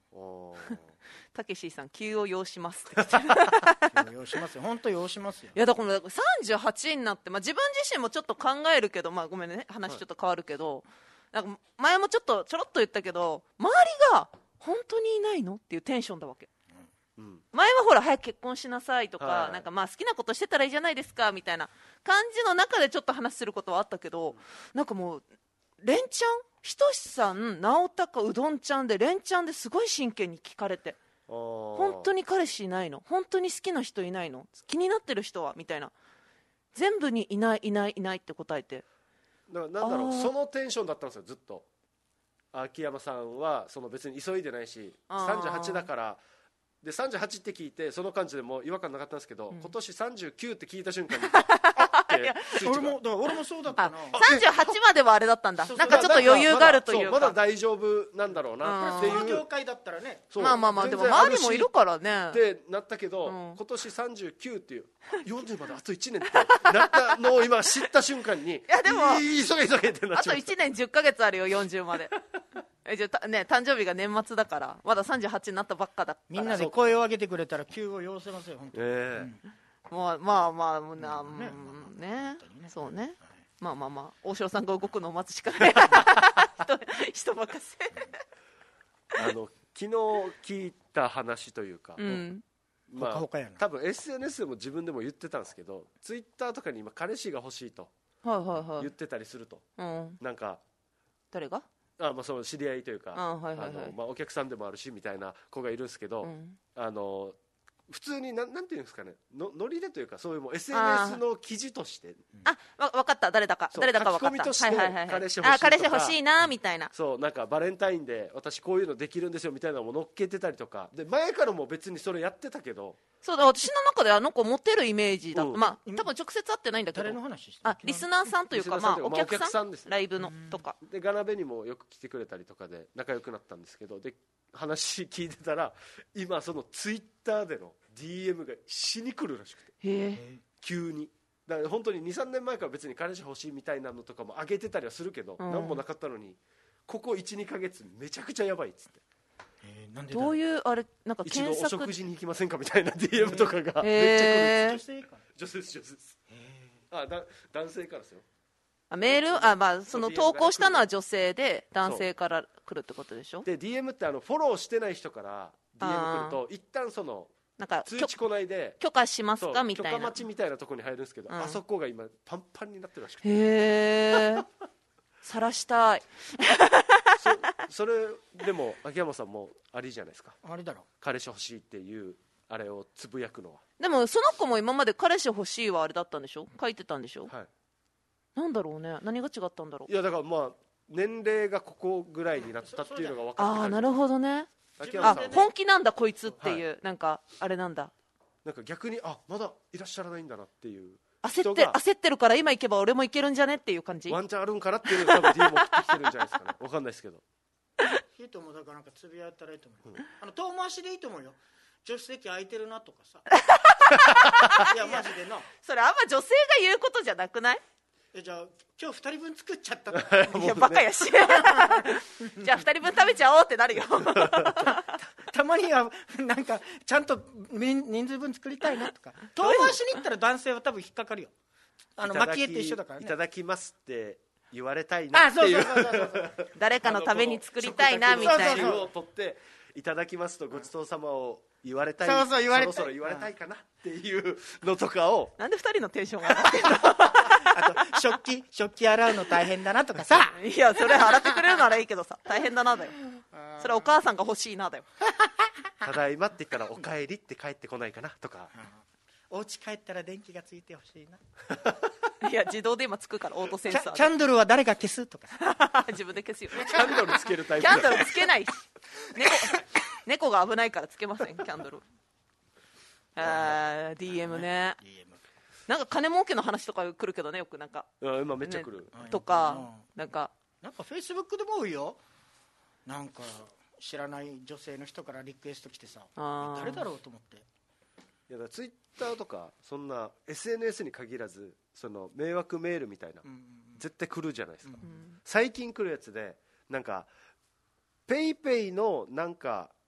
たけしさん急を要しますって言ってる要しますよ、本当要しますよ。 いやだからさんじゅうはちになって、まあ、自分自身もちょっと考えるけど、まあ、ごめんね話ちょっと変わるけど、はい、なんか前もちょっとちょろっと言ったけど周りが本当にいないのっていうテンションだわけ、うん、前はほら早く結婚しなさいとか、はい、なんかまあ好きなことしてたらいいじゃないですかみたいな感じの中でちょっと話することはあったけど、なんかもう連チャンひとしさん直高うどんちゃんで連チャンですごい真剣に聞かれて、本当に彼氏いないの、本当に好きな人いないの、気になってる人はみたいな、全部にいないいないいないって答えて、 だからなんだろう、そのテンションだったんですよずっと。秋山さんはその別に急いでないしさんじゅうはちだからでさんじゅうはちって聞いてその感じでも違和感なかったんですけど、うん、今年さんじゅうきゅうって聞いた瞬間に俺もだから俺もそうだったな。 さんじゅうはちまではあれだったんだ。なんかちょっと余裕があるというか、 まだ大丈夫なんだろうなっていう。 この業界だったらね、 まあまあまあでも周りもいるからねってなったけど、うん、今年さんじゅうきゅうっていうよんじゅうまであといちねんってなったのを今知った瞬間にいやでも急げ急げってなっちゃう。 あといちねんじゅっかげつあるよよんじゅうまでえじゃあね、誕生日が年末だからまださんじゅうはちになったばっかだから、 みんなで声を上げてくれたら急を要せますよ本当に、 えーうん、まあまあまあな、うん、ね、ね、そうね、はい、まあまあまあ大城さんが動くのを待つしかない人, 人任せあの昨日聞いた話というか、 うんまあ、ほかほかやな。 多分 エスエヌエス でも自分でも言ってたんですけど、ツイッターとかに今彼氏が欲しいと言ってたりすると、はいはいはい、なんか誰があまあ、その知り合いというか、 あ、はいはいはい、 あのまあ、お客さんでもあるしみたいな子がいるんですけど、うん、あの普通にな ん, なんていうんですかね、のノリでというかそういうもう エスエヌエス の記事としてあわ分かった誰だか誰だか分かった書き込みとして彼氏欲しいとか、 あ彼氏欲しいなみたいな、 そうなんかバレンタインで私こういうのできるんですよみたいなのも載っけてたりとかで、前からも別にそれやってたけど、 そうだ私の中であの子モテるイメージだ、うん、まあ多分直接会ってないんだけど、 誰の話してあリスナーさんというか、まあ、お客さん、 ですね、 ライブのとかでガナベにもよく来てくれたりとかで仲良くなったんですけど、で話聞いてたら今そのツイッターでの ディーエム がしに来るらしくて、 へ急にだから本当に にさんねんまえから別に彼氏欲しいみたいなのとかも上げてたりはするけど、うん、何もなかったのにここ いちにかげつめちゃくちゃやばいっつって、 えー、なんでどういうあれなんか検索一度お食事に行きませんかみたいな ディーエム とかがめっちゃ来るんです。女性か女性です女性です、あだ男性からですよ。 あメールあ、まあ、その投稿したのは女性で男性から来るってことでしょ。 で ディーエム ってあのフォローしてない人から ディーエム 来ると一旦そのなんか通知来ないで許可しますかみたいな許可待ちみたいなところに入るんですけど、うん、あそこが今パンパンになってるらしくて、 へえ晒したいそ, それでも秋山さんもありじゃないですか、 あれだろ彼氏欲しいっていうあれをつぶやくのは。 でもその子も今まで彼氏欲しいはあれだったんでしょ、書いてたんでしょ、 はい、 なんだろうね、何が違ったんだろう。 いやだからまあ年齢がここぐらいになったっていうのが分かってたり、 ああなるほどね、あ本気なんだこいつっていう、はい、なんかあれなんだ、 なんか逆にあまだいらっしゃらないんだなっていう焦って焦ってるから今行けば俺も行けるんじゃねっていう感じ、 ワンチャンあるんかなっていうの多分 ディーエム 送ってきてるんじゃないですかね分かんないですけどいいと思う、だからなんかつぶやいたらいいと思う、うん、あの遠回しでいいと思うよ、助手席空いてるなとかさいやマジでな、 それあんま女性が言うことじゃなくない？ えじゃあ今日ふたりぶん作っちゃったといやバカやしじゃあふたりぶん食べちゃおうってなるよた, たまにはなんかちゃんと人数分作りたいなとか、遠回しに行ったら男性は多分引っかかるよ、あの蒔絵と一緒だからね、 いただきますって言われたいなっていう、 誰かのために作りたいなみたいなを取っていただきますとごちそうさまを言われたい、 そうそう言われたい、 そろそろ言われたいかなっていうのとかを、 なんでふたりのテンションが上がってんのあと食器食器洗うの大変だなとかさいやそれ洗ってくれるならいいけどさ大変だなだよ、それお母さんが欲しいなだよただいまって言ったらお帰りって帰ってこないかなとか、 お家帰ったら電気がついてほしいないや自動で今つくからオートセンサーでキャンドルは誰が消すとか自分で消すよキャンドルつけるタイプ、 キャンドルつけないし 猫, 猫が危ないからつけませんキャンドルあ ディーエム ね、ディーエム なんか金儲けの話とか来るけどね、よくなんか今めっちゃ来る、 ね、とかなんかなんかフェイスブックでも多いよ、なんか知らない女性の人からリクエスト来てさ、誰だろうと思って、 いやだツイッターとかそんな エスエヌエス に限らずその迷惑メールみたいな、うんうん、絶対来るじゃないですか、うん、最近来るやつでなんかペイペイのなんか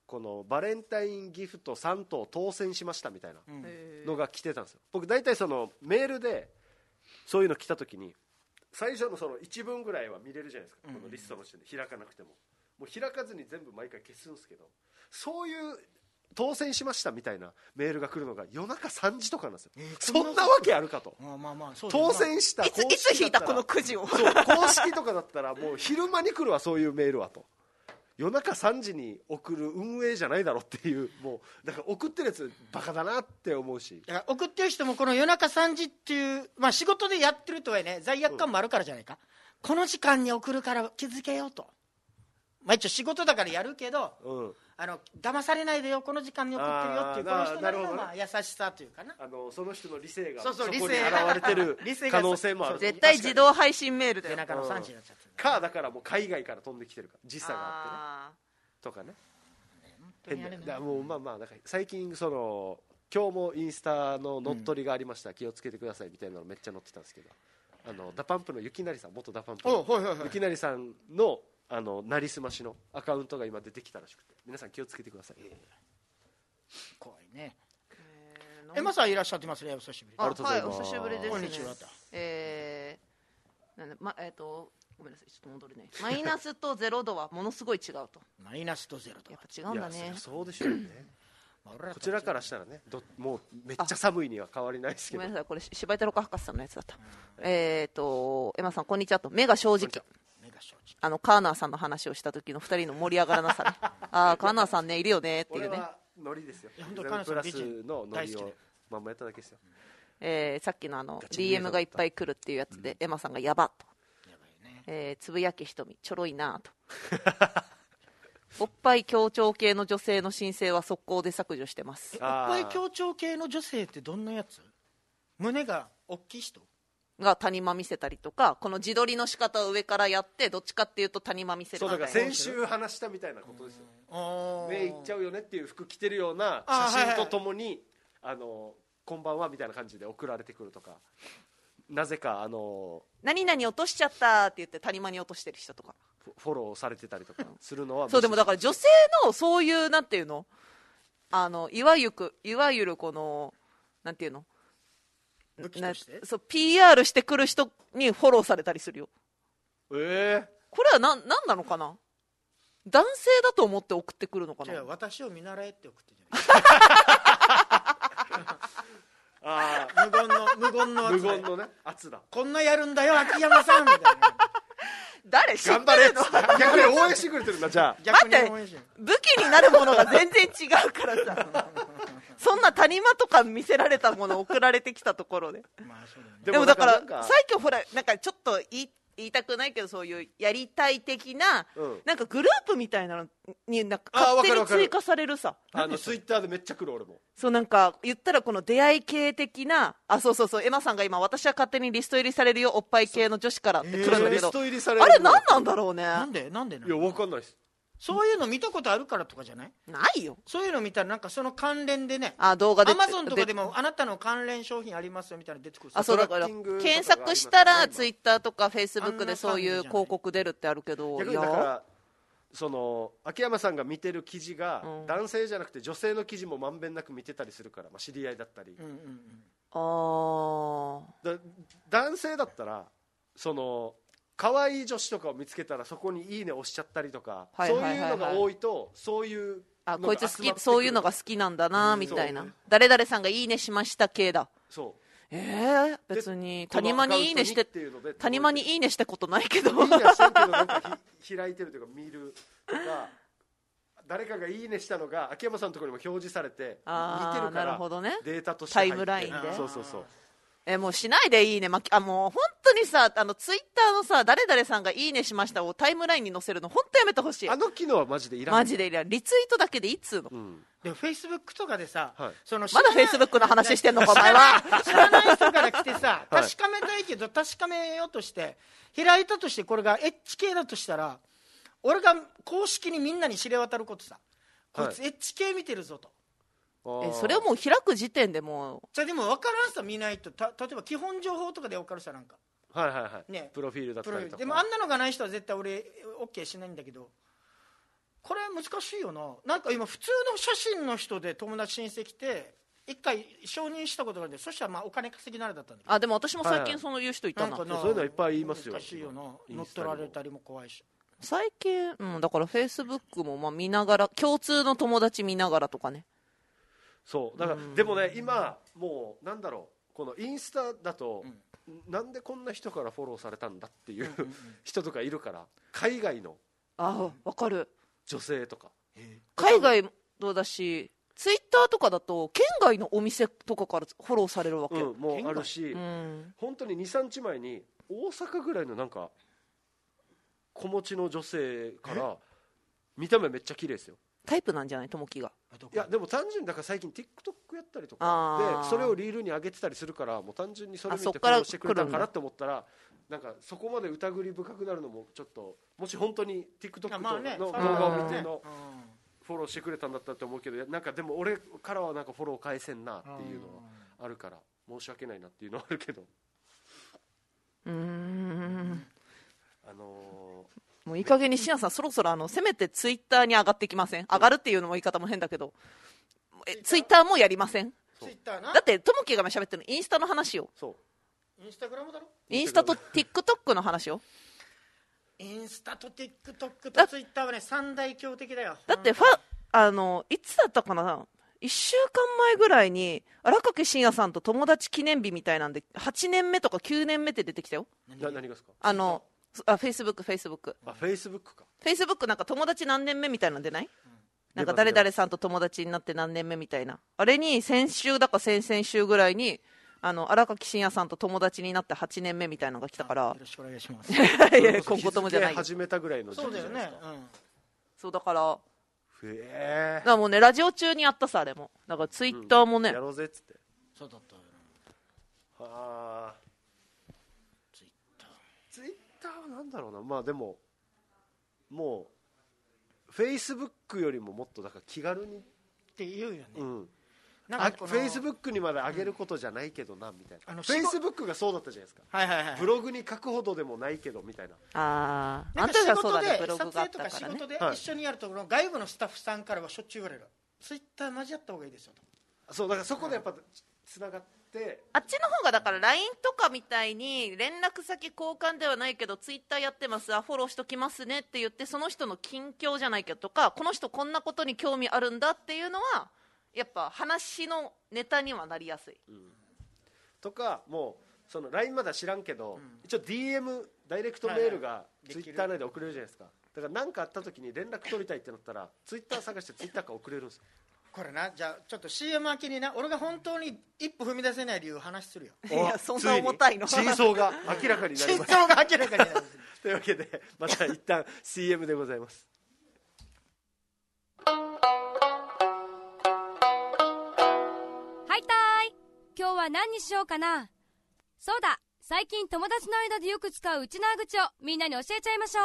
このバレンタインギフトさんとう当選しましたみたいなのが来てたんですよ。僕大体そのメールでそういうの来た時に最初のその一文ぐらいは見れるじゃないですか、このリストの時点で開かなくても、もう開かずに全部毎回消すんですけど、そういう当選しましたみたいなメールが来るのが夜中さんじとかなんですよ、えー、そんなわけあるかと、 まあまあまあそう当選したいついつ引いたこのくじをそう公式とかだったらもう昼間に来るわそういうメールはと、夜中さんじに送る運営じゃないだろっていう、もうだから送ってるやつバカだなって思うし、 だから送ってる人もこの夜中さんじっていう、まあ、仕事でやってるとはいえね罪悪感もあるからじゃないか、うん、この時間に送るから気づけようと、まあ、一応仕事だからやるけど、うん、あの騙されないでよこの時間に送ってるよっていうこの人なりのまあ優しさというかな、 あのその人の理性がそうそうそこに現れてる可能性もある絶対自動配信メールで夜中のさんじになっちゃってるか、だからもう海外から飛んできてるから時差があってねとかね、変なだもうまあまあだから最近その今日もインスタの乗っ取りがありました、うん、気をつけてくださいみたいなのめっちゃ載ってたんですけど、あのダパンプのゆきなりさん、元ダパンプのゆきなりさんのあのなりすましのアカウントが今出てきたらしくて、皆さん気をつけてください、えー、怖いね。エマさんいらっしゃってますね、お久しぶり。 あ、はい、お久しぶりですね。 こんにちは。 えー、なんだ、ま、えっ、ー、とごめんなさい、ちょっと戻るね。マイナスとゼロ度はものすごい違うと。 マイナスとゼロ度やっぱ違うんだね。 そうでしょうねこちらからしたらね、どもうめっちゃ寒いには変わりないですけど。 ごめんなさい、これ柴井太郎博士さんのやつだった、うん、えっ、ー、とエマさんこんにちはと、目が正直、あのカーナーさんの話をした時のふたりの盛り上がらなさねああカーナーさんねいるよねっていうね、 俺はノリですよ、全部プラスのノリをまんまやっただけですよ、 えー、さっきのあの ディーエム がいっぱい来るっていうやつで、うん、エマさんがやばっと、やばいね、えー、つぶやき瞳ちょろいなとおっぱい強調系の女性の申請は速攻で削除してます。 おっぱい強調系の女性ってどんなやつ？胸が大きい人が谷間見せたりとか、この自撮りの仕方を上からやってどっちかっていうと谷間見せるみたいな。 そうだから先週話したみたいなことですよ。目いっちゃうよねっていう服着てるような写真とともに、あ、はいはい、あのこんばんはみたいな感じで送られてくるとか、なぜかあの何々落としちゃったって言って谷間に落としてる人とかフォローされてたりとかするのはそうでもだから女性のそういうなんていうの、あのいわゆるいわゆるこのなんていうの武器としてそう ピーアール してくる人にフォローされたりするよ。 えー、 これは何なのかな、男性だと思って送ってくるのかな。 違う、私を見習えって送ってるあ無言の無言の無言のね圧だ、 こんなやるんだよ秋山さんみたいな誰知ってるの？ 頑張れっつって逆に応援してくれてるんだ。じゃあ待って武器になるものが全然違うからさそんな谷間とか見せられたもの送られてきたところで、まあそうだよね、でもだから最近ほらなんかちょっと言い言いたくないけどそういうやりたい的な、うん、なんかグループみたいなのになんか勝手に追加されるさ、 あのツイッターでめっちゃ来る俺も。 そうなんか言ったらこの出会い系的な、あそうそうそうエマさんが今私は勝手にリスト入りされるよおっぱい系の女子からって来るんだけど、えー、あれ何なんだろうね。 なんでなんでいや分かんないです。 そういうの見たことあるからとかじゃない？ ないよ。 そういうの見たらなんかその関連でね、 あ動画でアマゾンとかでもあなたの関連商品ありますよみたいなの出てくる。 あそうだから検索したらツイッターとかフェイスブックでそういう広告出るってあるけど、 逆にだからその秋山さんが見てる記事が男性じゃなくて女性の記事もまんべんなく見てたりするから、まあ、知り合いだったり、うんうんうん、 あだ男性だったらその可愛い女子とかを見つけたらそこにいいね押しちゃったりとか、はいはいはいはい、そういうのが多いとそういうあこいつ好きそういうのが好きなんだなみたいな、うん、誰々さんがいいねしました系だ。 そうえー、別に谷間にいいねして谷間にいいねしたことないけどいいねしたけどなんかひ開いてるというか見るとか誰かがいいねしたのが秋山さんのところにも表示されて見てるから、ね、データとして入ってタイムラインでそうそうそうえもうしないでいいね、ま、あもう本当にさあのツイッターのさ誰々さんがいいねしましたをタイムラインに載せるの本当やめてほしい。 あの機能はマジでいらん。 マジでいらん。リツイートだけでいいっつうの、うん、 でもフェイスブックとかでさ、はい、そのまだフェイスブックの話してんのかお前は知らない人から来てさ確かめたいけど確かめようとして開いたとしてこれがエッチ系だとしたら俺が公式にみんなに知れ渡ることさ、こいつエッチ系見てるぞと、 えそれをもう開く時点でもうじゃでも分からんさ見ないとた例えば基本情報とかで分かるさなんかはいはいはい、ね、プロフィールだったりとかでもあんなのがない人は絶対俺 OK しないんだけどこれ難しいよな。なんか今普通の写真の人で友達親戚って一回承認したことがあるんで、そしたらまあお金稼ぎなれだったんだけど、 あでも私も最近その言う人いたな、 なんかなそういうのいっぱい言いますよ。 難しいよな、乗っ取られたりも怖いし。 最近、うん、だからフェイスブックもまあ見ながら、共通の友達見ながらとかね。 そうだから、でもね今もうなんだろう、このインスタだと、うん、なんでこんな人からフォローされたんだっていう、うんうんうん、人とかいるから、海外のあ分かる女性とか、 海外もだし、ツイッターとかだと県外のお店とかからフォローされるわけ、 うん、もうあるし、 うん、 本当に にさんにちまえに大阪ぐらいのなんか子持ちの女性から見た目めっちゃ綺麗ですよ。 タイプなんじゃない、ともきが。 いやでも単純にだから最近 TikTok やったりとかでそれをリールに上げてたりするから、もう単純にそれ見てフォローしてくれたかなって思ったら、なんかそこまで疑り深くなるのもちょっと、もし本当に TikTok の動画を見てのフォローしてくれたんだったらと思うけど、なんかでも俺からはなんかフォロー返せんなっていうのはあるから申し訳ないなっていうのはあるけど、 うーん、 あのーもういい加減にしなさん、そろそろあのせめてツイッターに上がってきません？上がるっていうのも言い方も変だけど、えツイッターもやりません？ ツイッターな。 だってともきが今喋ってるのインスタの話よ。 そうインスタグラムだろ。 インスタと TikTok の話よ。 インスタと TikTok とツイッターはね三大強敵だよ。 だってファあのいつだったかな、いっしゅうかんまえぐらいに荒垣真也さんと友達記念日みたいなんではちねんめとかきゅうねんめって出てきたよ。 な何がですか？ あのあフェイスブックフェイスブックあフェイスブックか。 フェイスブックなんか友達何年目みたいなんでない、うん、なんか誰々さんと友達になって何年目みたいな、あれに先週だか先々週ぐらいにあの荒垣真也さんと友達になってはちねんめみたいなのが来たから、 よろしくお願いします。 いや今後ともじゃない、 始めたぐらいの時期じゃないですか。 そうだよね、うん、 そうだからへえ、 だからもうねラジオ中にやったさ、あれもだからツイッターもね、 うん、やろうぜっつって。 そうだったよな。はあ、ツイッターツイッターはなんだろうな、まあでももうフェイスブックよりももっとだから気軽にって言うよね、 うん、 なんかフェイスブックにまで上げることじゃないけどな、うん、みたいな。フェイスブックがそうだったじゃないですか、 はいはいはい、 ブログに書くほどでもないけどみたいな。 ああ、 なんか仕事で、 ね、 撮影とか仕事で一緒にやるところ、外部のスタッフさんからはしょっちゅう言われる、ツイッター交わった方がいいですよと。 そうだからそこでやっぱつながって、 あっちの方がだから ライン とかみたいに連絡先交換ではないけどツイッターやってます、あフォローしときますねって言って、その人の近況じゃないけどとか、この人こんなことに興味あるんだっていうのはやっぱ話のネタにはなりやすい、うん、 とかもうその ライン まだ知らんけど、うん、一応 ディーエム ダイレクトメールがツイッター内で送れるじゃないですか。だから何かあった時に連絡取りたいってなったらツイッター探してツイッターから送れるんですよ。 これな、じゃあちょっと シーエム 明けにな、俺が本当に一歩踏み出せない理由を話するよ。 いやそんな重たいの。 真相が明らかになります。 真相が明らかになるというわけでまた一旦 シーエム でございます。 はいたい、今日は何にしようかな。そうだ、最近友達の間でよく使ううちなー口をみんなに教えちゃいましょ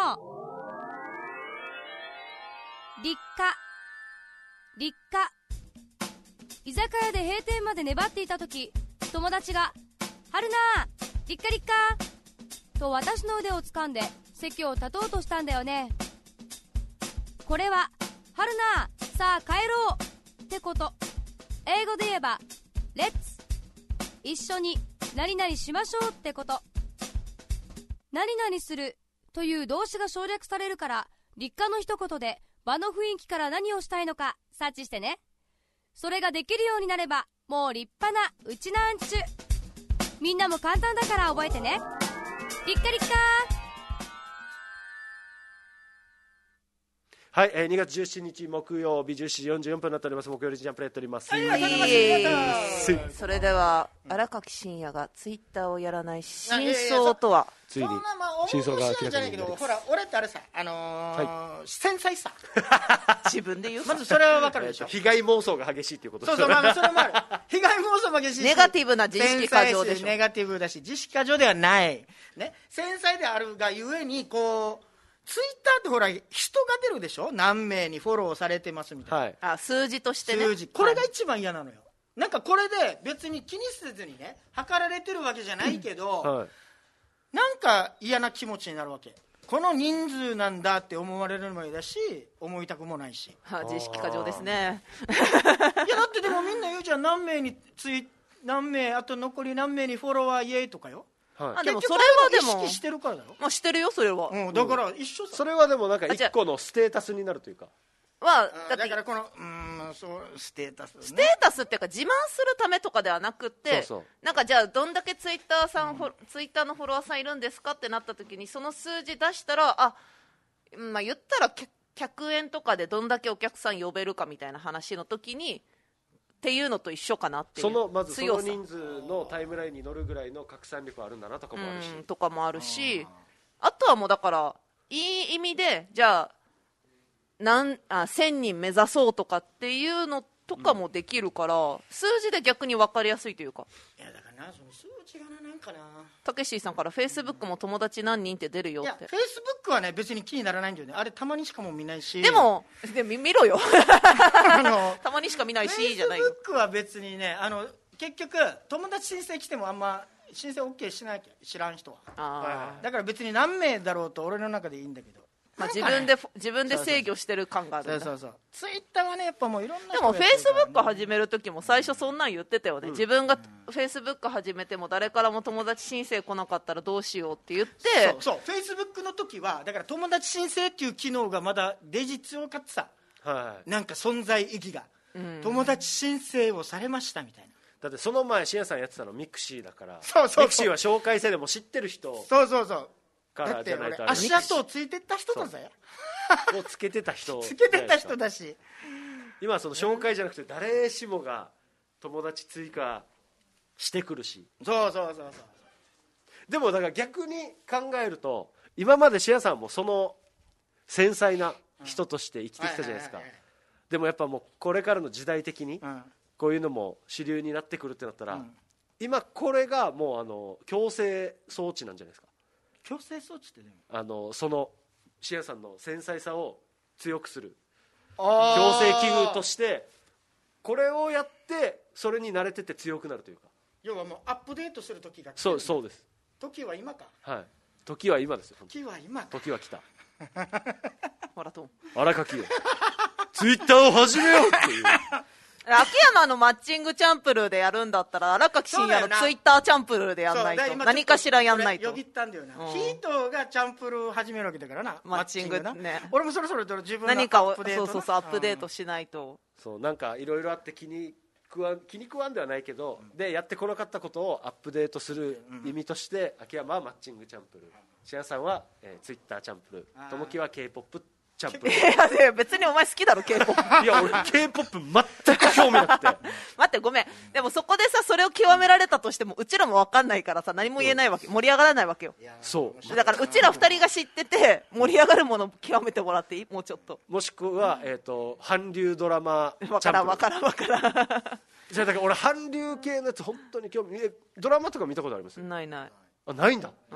う。立夏立夏。居酒屋で閉店まで粘っていた時、友達が春菜立夏立夏と私の腕を掴んで席を立とうとしたんだよね。これは春菜さあ帰ろうってこと。英語で言えばレッツ、一緒に何々しましょうってこと。何々するという動詞が省略されるから、立夏の一言で場の雰囲気から何をしたいのか察知してね。それができるようになればもう立派なうちなんちゅ。みんなも簡単だから覚えてね。立夏立夏。 はい、えー、にがつじゅうしちにち木曜日じゅうしちじよんじゅうよんぷんになっております。木曜日ジャンプやっております。 それでは荒垣真也がツイッターをやらない真相とは。 ついに真相が明らかになります。 ほら俺ってあれさ、あのーはい、繊細さ自分で言うまずそれは分かるでしょ。 被害妄想が激しいっていうことです。 そうそう、まあそれもある。被害妄想も激しいし、 ネガティブな自意識過剰でしょ。 ネガティブだし自意識過剰ではないね。繊細であるがゆえにこうツイッターってほら人が出るでしょ、何名にフォローされてますみたいな、はい、 あ数字としてね、 数字、これが一番嫌なのよ、はい、なんかこれで別に気にせずにね測られてるわけじゃないけど、はい、なんか嫌な気持ちになるわけ。 この人数なんだって思われるのもいいだし思いたくもないし、 はあ、自意識過剰ですね。 いやだってでもみんな言うじゃん、何名につい何名あと残り何名にフォロワーイエイとかよ、 はい、 あでもそれはでも意識してるからだろ、 まあ、してるよそれは、 うん、だから一緒さ、 それはでもなんか一個のステータスになるというか、 はだだってからこのうーんそうステータス、ね、 ステータスっていうか自慢するためとかではなくて、 そうそうなんかじゃあどんだけツイッターさん、うん、ツイッターのフォロワーさんいるんですかってなった時にその数字出したら、あ、まあ、言ったら客円とかでどんだけお客さん呼べるかみたいな話の時にっていうのと一緒かなっていう、 そのまずその人数のタイムラインに乗るぐらいの拡散力あるんだなとかもあるし、 うんとかもあるし、あとはもうだからいい意味でじゃあなんあせんにん目指そうとかっていうのとかもできるから、うん、数字で逆に分かりやすいというか、 いやだからな、その数値がな、なんかな、 たけしさんからフェイスブックも友達何人って出るよって。 いやフェイスブックはね別に気にならないんだよね、あれたまにしかも見ないし、 でもでも見ろよあのたまにしか見ないしじゃないよ。 フェイスブックは別にね、あの結局友達申請来てもあんま申請 OK しない知らん人は、 あだから別に何名だろうと俺の中でいいんだけど、 まあ、自分で自分で制御してる感があるんだ。 そうそうそう、ツイッターはねやっぱもういろんな人でもフェイスブック始めめる時も最初そんなん言ってたよね、うん、自分がフェイスブック始めても誰からも友達申請来なかったらどうしようって言って、 そうそうフェイスブックの時はだから友達申請っていう機能がまだデジ強かってさ、はい、なんか存在意義が、うん、友達申請をされましたみたいな。 だってその前しんやさんやってたのミクシーだから、 そうそうそう、 ミクシーは紹介制でも知ってる人そうそうそうからじゃないと、 だって俺足跡をついてった人だぜをつけてた人つけてた人だし、 今はその紹介じゃなくて誰しもが友達追加してくるし、 そうそうそうそう、 でもだから逆に考えると今までシアさんもその繊細な人として生きてきたじゃないですか、でもやっぱもうこれからの時代的にこういうのも主流になってくるってなったら、うん、今これがもうあの強制装置なんじゃないですか。 強制装置ってね、 あのそのシアさんの繊細さを強くする強制器具としてこれをやってそれに慣れてて強くなるというか、 要はもうアップデートする時が来てる。 そうそうです。 時は今か。 はい、時は今ですよ。 時は今か。 時は来たほらと荒かきよツイッターを始めようっていう秋山のマッチングチャンプルーでやるんだったら荒垣真也のツイッターチャンプルーでやんないと、何かしらやんないと。 よぎったんだよな、うん、ヒートがチャンプルーを始めるわけだからな、 マッチングね。 俺もそろそろ自分の何かをそうそうそうアップデートしないと、 うん、そうなんかいろいろあって気に食わん気に食わんではないけど、うん、でやってこなかったことをアップデートする意味として、うん、秋山はマッチングチャンプルー、シアさんは、えー、ツイッターチャンプルー、ともきは K-ポップチャンプルー。 いや別にお前好きだろ K-ポップいや俺 K-ポップ全く興味なくて待ってごめん、でもそこでさそれを極められたとしてもうちらも分かんないからさ何も言えないわけ、盛り上がらないわけよ。 そうだからうちら二人が知ってて盛り上がるものを極めてもらっていい？もうちょっと、 もしくは、えー、と韓流ドラマチャンプルー。 分からん分からん分からんじゃあだから俺韓流系のやつ本当に興味、えドラマとか見たことあります？ ないない、 あないんだ、 うん、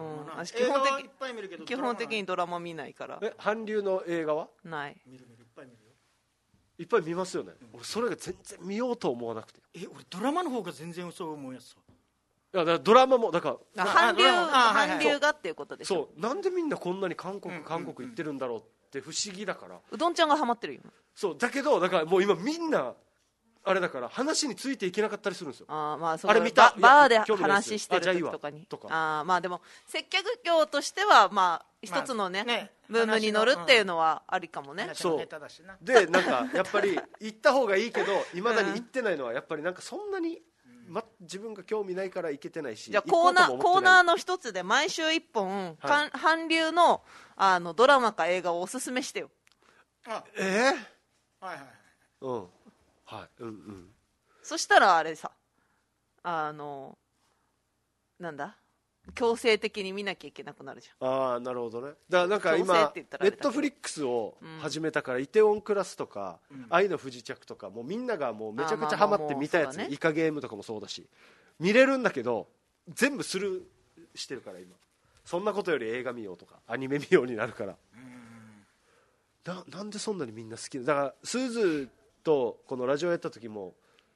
基本的基本的にドラマ見ないから。 え韓流の映画はない？ 見る見るいっぱい見るよ。 いっぱい見ますよね、うん、俺それが全然見ようと思わなくて。 え俺ドラマの方が全然そう思うやつさ。 いやだからドラマもだから韓流韓流がっていうことでしょ。 そうなんでみんなこんなに韓国、うん、韓国行ってるんだろうって不思議だから。 うどんちゃんがハマってるよ。そうだけどだからもう今みんなあれだから話についていけなかったりするんですよ。 あ、まあ、そあれ見たバーで話してる時とかに、ああまあでも接客業としてはまあ一つの ね,、まあ、ねブームに乗るっていうのはありかもね。 そうでなんかやっぱり行った方がいいけどいまだに行ってないのはやっぱりなんかそんなに、ま、自分が興味ないから行けてないし。 じゃあコーナーコーナーの一つで毎週一本、はい、韓流 の, あのドラマか映画をおすすめしてよ。 あえー、はいはいうんはいうんうんそしたらあれさあのなんだ強制的に見なきゃいけなくなるじゃん。 ああなるほどね。だからなんか今ネットフリックスを始めたから、うん、イテウォンクラスとか、うん、愛の不時着とかもうみんながもうめちゃくちゃハマって見たやつ、ね、イカゲームとかもそうだし見れるんだけど全部スルーしてるから今そんなことより映画見ようとかアニメ見ようになるから。な, なんでそんなにみんな好きだからスーズとこのラジオやった時も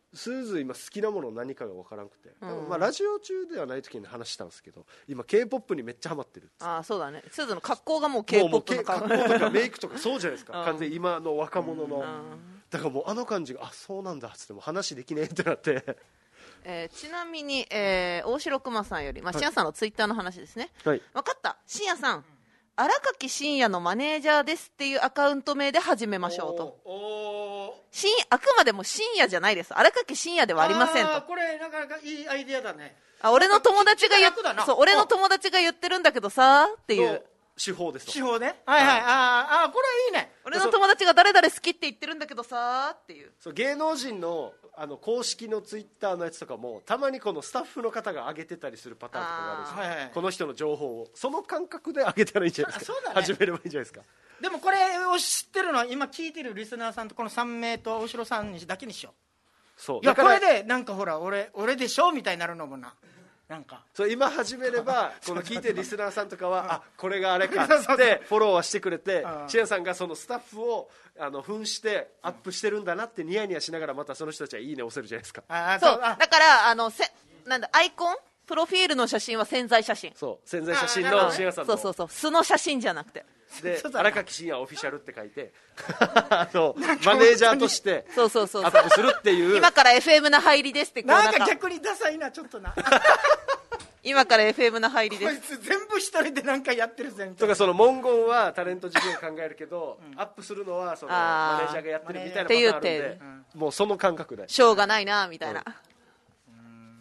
スーズ今好きなもの何かが分からなくて、うん、まあラジオ中ではない時に話したんですけど、今 K-ポップ にめっちゃハマってる。 ああそうだね、スーズの格好がもう K-ポップ の格好とかメイクとかそうじゃないですか、完全に今の若者の、だからもうあの感じがあそうなんだっつっても話できねえってなってえー、ちなみに、えー、大城熊さんより、まあ、深夜さんのツイッターの話ですね、 はい、 分かった、深夜さん荒垣深夜のマネージャーですっていうアカウント名で始めましょうと。お深あくまでも深夜じゃないです、荒垣深夜ではありませんと。 これなかなかいいアイディアだね。 あ俺の友達が言っそう俺の友達が言ってるんだけどさっていう手法です。 手法ね、はいはい、ああこれいいね。 俺の友達が誰々好きって言ってるんだけどさっていう。 そう芸能人のあの公式のツイッターのやつとかもたまにこのスタッフの方が上げてたりするパターンとかがあるんですよ、はいはい、この人の情報をその感覚で上げたらいいんじゃないですか。そうだね、始めればいいんじゃないですか。 でもこれを知ってるのは今聞いてるリスナーさんとこのさん名と大城さんにだけにしよう。そういやこれでなんかほら 俺, 俺でしょみたいになるのもな、なんかそう今始めればこの聞いてるリスナーさんとかはあこれがあれかってフォローはしてくれて、シエンさんがそのスタッフをあの扮してアップしてるんだなってニヤニヤしながらまたその人たちはいいね押せるじゃないですか。 あそうだからあのせなんだアイコンプロフィールの写真は宣材写真。 そう宣材写真のシエンさんのそうそうそう素の写真じゃなくてで荒垣深夜オフィシャルって書いてあのマネージャーとしてアップするっていう今から エフエム な入りですってこうなんか逆にダサいなちょっとな今から エフエム な入りです。こいつ全部一人で何かやってるぜとかその文言はタレント事業考えるけど、うん、アップするのはそのマネージャーがやってるみたいなパターンあるんで、うん、もうその感覚でしょうがないなみたいな、うん、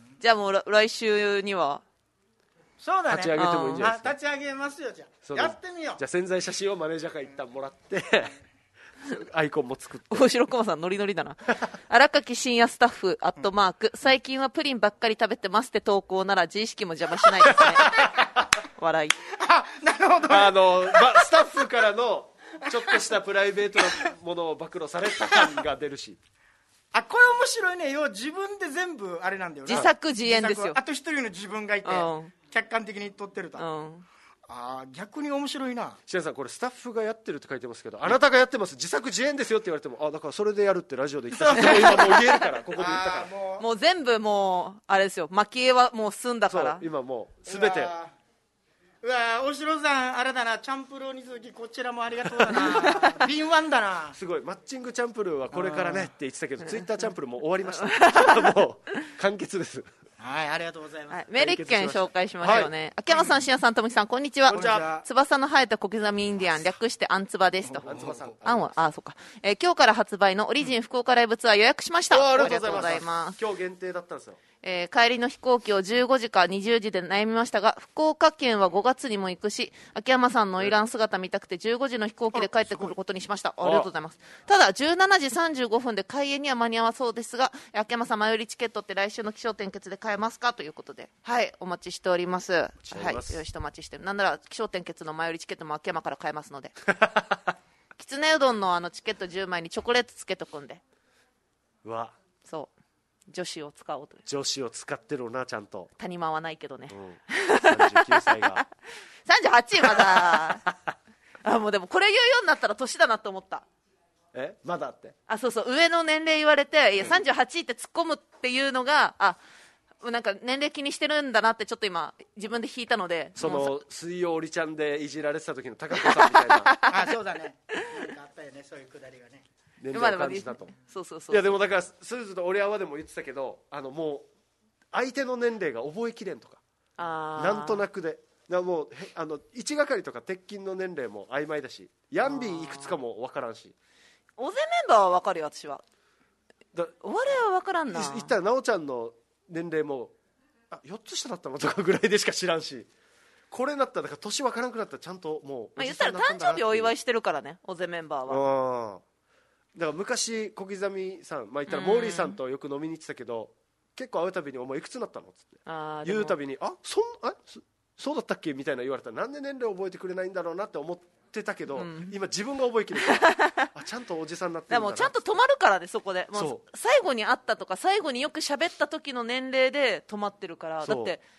じゃあもう来週にはそうだね立ち上げてもいいんじゃないですか。 立ち上げますよ。じゃあやってみよう。 じゃあ宣材写真をマネージャーから一旦もらってアイコンも作って大城駒さんノリノリだな荒垣深夜スタッフアットマーク、うん、最近はプリンばっかり食べてますって投稿なら自意識も邪魔しないですね笑いあなるほど、ね、 あのスタッフからのちょっとしたプライベートなものを暴露された感が出るしあこれ面白いね。要は自分で全部あれなんだよな、 自作自演ですよ。 あと一人の自分がいて、うん、客観的に撮ってると、 うんあ逆に面白いな。 シアンさんこれスタッフがやってるって書いてますけど、あなたがやってます自作自演ですよって言われてもあだからそれでやるってラジオで言ったし今もう言えるからここで言ったからもう、もう全部もうあれですよ蒔絵はもう済んだから今もう全てうわ大城さんあれだなチャンプルーに続きこちらもありがとうだな敏腕だな。 すごいマッチングチャンプルーはこれからねって言ってたけどツイッターチャンプルーもう終わりましたもう完結ですはいありがとうございます、はい、 メール一件紹介しましょうね、はい、秋山さん、しやさん、ともきさんこんにちは。こんにちは。翼の生えた小刻みインディアン略してアンツバですと。 アンツバさんアンはあそうか、えー、今日から発売のオリジン福岡ライブツアー予約しました、うん、ありがとうございます。 今日限定だったんですよ。 えー、帰りの飛行機をじゅうごじかにじゅうじで悩みましたが福岡県はごがつにも行くし秋山さんの花魁姿見たくてじゅうごじの飛行機で帰ってくることにしました。 あ, ありがとうございます。ただじゅうしちじさんじゅうごふんで開演には間に合わそうですが秋山さん前売りチケットって来週の起承転結で買えますかということではいお待ちしております。はい、よしとお待ちしてる。なんなら起承転結の前売りチケットも秋山から買えますのできつねうどんのあのチケットじゅうまいにチョコレートつけとくんでうわそう女子を使おうという。 女子を使ってるなちゃんと谷間はないけどね、 うん、さんじゅうきゅうさいがさんじゅうはちまだあもうでもこれ言うようになったら年だなと思った。 えまだってあそうそう上の年齢言われていやさんじゅうはちって突っ込むっていうのがあなんか年齢気にしてるんだなってちょっと今自分で引いたのでその水曜おりちゃんでいじられてた時の高子さんみたいなあそうだねなんかあったよねそういうくだりがね年齢を感じたと。 そうそうそう。 いやでもだからスーズと俺はでも言ってたけどあのもう相手の年齢が覚えきれんとかあなんとなくでだもうあのいち係とか鉄筋の年齢も曖昧だしヤンビーいくつかも分からんし大勢メンバーは分かるよ私は。だお笑いは分からんな。 言ったら奈緒ちゃんの年齢もあよっつ下だったのとかぐらいでしか知らんしこれになったらだから年分からなくなったらちゃんともうまあ言ったら誕生日お祝いしてるからね大勢メンバーは。 あだから昔小刻みさん、まあ、言ったらモーリーさんとよく飲みに行ってたけど結構会うたびにお前いくつになったのっつってあ言うたびにあそんあそそうだったっけみたいな言われたらなんで年齢覚えてくれないんだろうなって思ってたけど、うん、今自分が覚えきるからあちゃんとおじさんになってるんだな。 でもちゃんと止まるからねそこでもう最後に会ったとか最後によく喋った時の年齢で止まってるからだって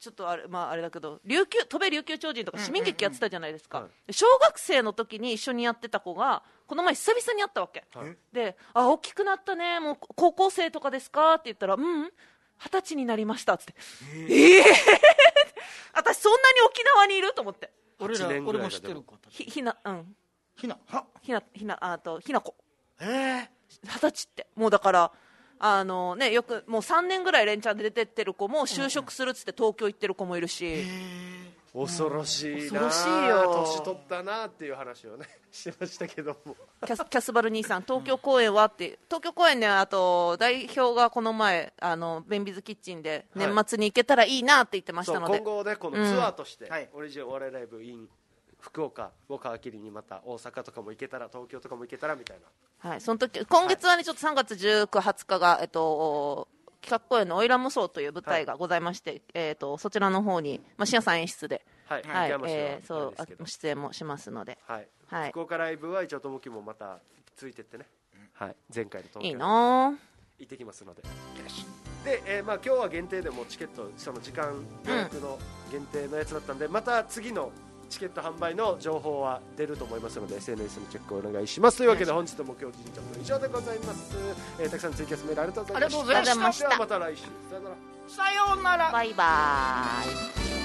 ちょっとあれ、まあ、あれだけど琉球飛べ琉球超人とか市民劇やってたじゃないですか、 うんうんうんで小学生の時に一緒にやってた子がこの前久々に会ったわけ、 はいであ大きくなったねもう高校生とかですかって言ったらうん二十歳になりましたっつってええー、私そんなに沖縄にいると思って俺らはちねんぐらいが俺も知ってる子ひひなうんひなはひなひなあとひなこええ二十歳ってもうだからあのねよくもうさんねんぐらい連チャンで出てってる子も就職するっつって東京行ってる子もいるし、 恐ろしいな、 恐ろしいよ年取ったなっていう話をねしてましたけどもキャスキャスバル兄さん東京公演はって東京公演ねあと代表がこの前あのベンビズキッチンで年末に行けたらいいなって言ってましたので、 そう今後ねこのツアーとして、 うんはいオリジナルお笑いライブ in 福岡を皮切りにまた大阪とかも行けたら東京とかも行けたらみたいな、 はい、その時今月はねちょっとさんがつじゅうく、はつかが、えっと、企画公演のオイラ無双という舞台がございまして、はい、えっと、そちらの方に、まあ、深夜さん演出で、 はいはい秋山氏はえーそうあれですけど出演もしますので、 はいはい福岡ライブは一応友樹もまたついてってね、はい、前回の東京いいな行ってきますのでで、えーまあ、今日は限定でもチケットその時間予約の限定のやつだったんで、また次のチケット販売の情報は出ると思いますので エスエヌエス のチェックをお願いしますというわけで本日も今日神社の以上でございます、えー、たくさんツイキャスメールありがとうございました。 ありがとうございましたではまた来週さよなら。 さようならバイバーイ。